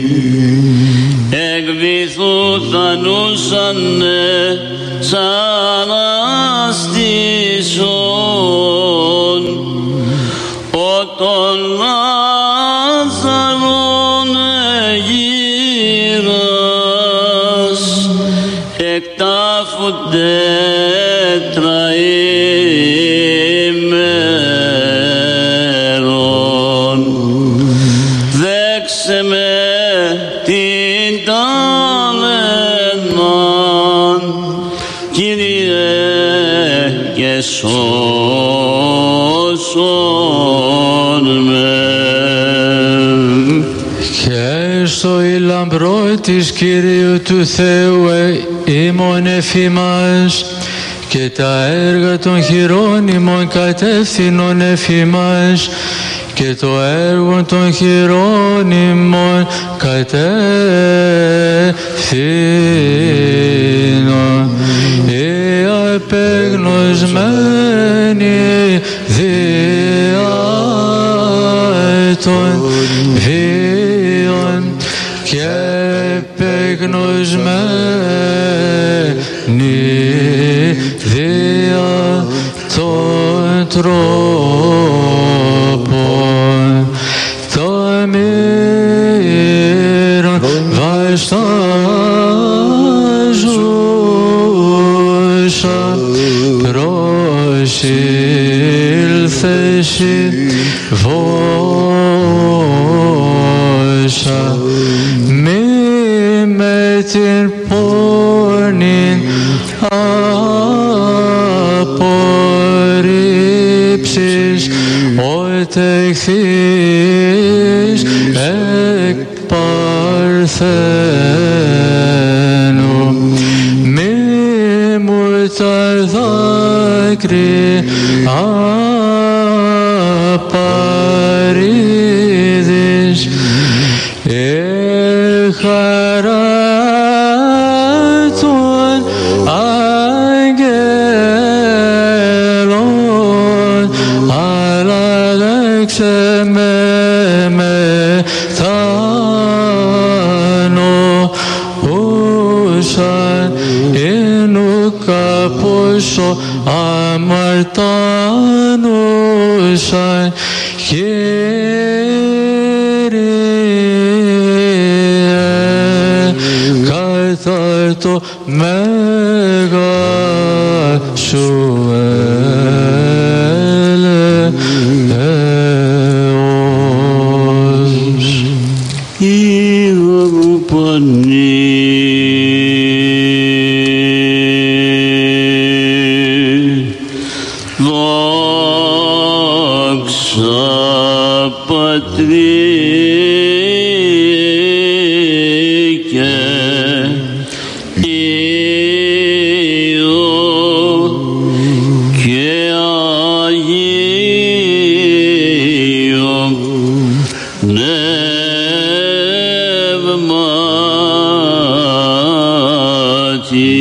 I: εκ βυθού θανούσανε σαν αστήσον, όταν Λάζαρον εγύρας, εκ τάφου τετραήμερον, δέξε με την ταλέναν, Κύριε, και σώσον με.
K: Και στο η λαμπρό της Κυρίου του Θεού ημών εφήμας, και τα έργα των χειρών ημών κατεύθυνον εφήμας, και το έργο των χειρών ημών κατεύθυνον, η απεγνωσμένη δια των βίων, και επεγνωσμένη δια των τρόπων, το μοίρον βαστάζουσα προσήλθεση βόσα, μη με την πόνην απορρίψεις, ότε εχθείς εκ παρθένου, μη μου τα δάκρυ απαρρίδεις, η χαρά των αγγέλων, αλλά λέξε με μετανοούσαν, είναι καπόσο αμαρτάνουσαν, Κύριε, κατά το μέγα σου έλεος.
I: Ήγω πανί, δόξα Πατρί και Υιό και Αγίο Πνεύματι.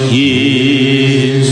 I: γης.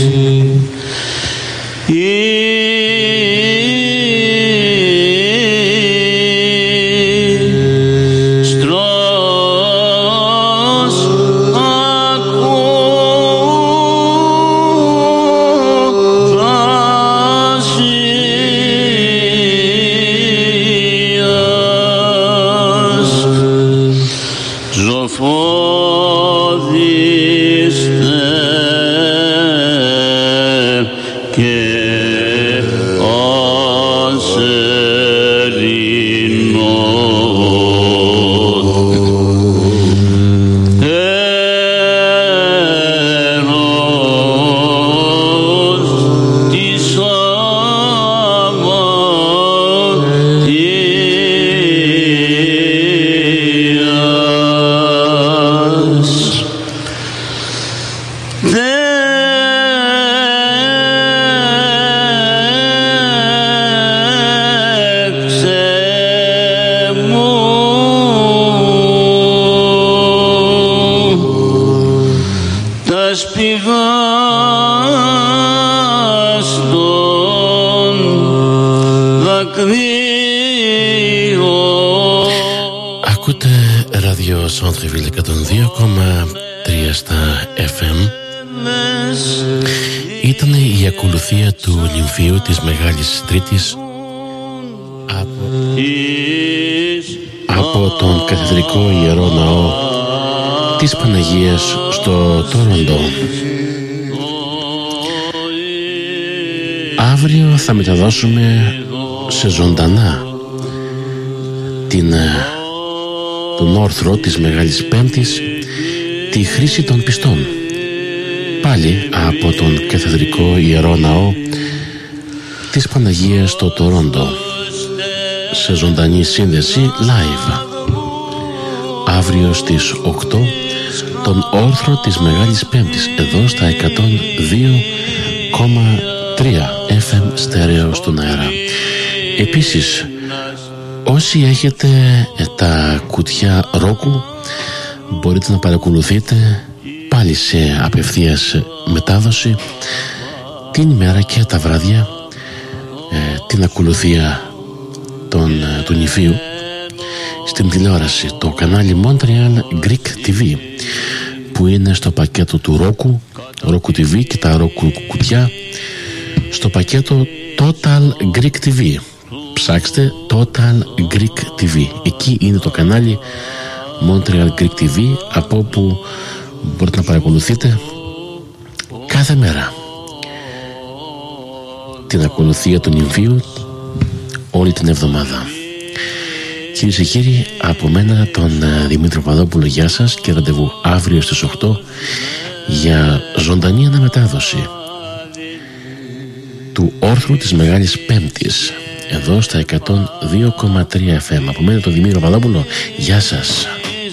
A: Ακούτε ράδιο Centre-Ville εκατόν δύο κόμμα τρία στα εφ εμ. Ήταν η ακολουθία του νυμφίου της Μεγάλης Τρίτης από, από τον καθεδρικό Ιερό Ναό της Παναγίας στο Τόροντο. Αύριο θα μεταδώσουμε σε ζωντανά την, τον όρθρο της Μεγάλης Πέμπτης, τη χρήση των πιστών, πάλι από τον καθεδρικό Ιερό Ναό της Παναγίας στο Τορόντο, σε ζωντανή σύνδεση live. Αύριο στις οκτώ τον όρθρο της Μεγάλης Πέμπτης εδώ στα εκατόν δύο κόμμα τρία εφ εμ στέρεο στον αέρα. Επίσης, όσοι έχετε τα κουτιά Roku, μπορείτε να παρακολουθείτε πάλι σε απευθείας μετάδοση την ημέρα και τα βράδια ε, την ακολουθία των, του νηφίου στην τηλεόραση, το κανάλι Montreal Greek τι βι, που είναι στο πακέτο του Roku, Roku τι βι και τα Roku κουτιά, στο πακέτο Total Greek τι βι. Ψάξτε Total Greek τι βι. Εκεί είναι το κανάλι Montreal Greek τι βι, από όπου μπορείτε να παρακολουθείτε κάθε μέρα την ακολουθία του νυμφίου όλη την εβδομάδα. Κυρίες και κύριοι, από μένα τον Δημήτρη Παπαδόπουλο, γεια σας και ραντεβού αύριο στις οκτώ για ζωντανή αναμετάδοση του όρθρου της Μεγάλης Πέμπτης εδώ στα εκατόν δύο κόμμα τρία εφ εμ. Από μένα τον Δημήτρη Παπαδόπουλο, γεια σας.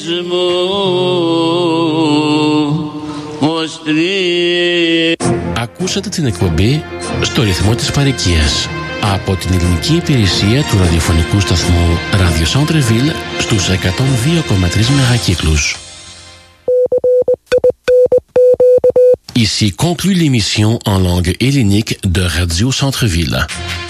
A: Ακούσατε την εκπομπή στο ρυθμό της παροικίας από την ελληνική υπηρεσία του ραδιοφωνικού σταθμού Radio Centre-Ville στους εκατόν δύο κόμμα τρία μεγακύκλους. Ici conclut l'émission en langue hellénique de Radio Centre-Ville.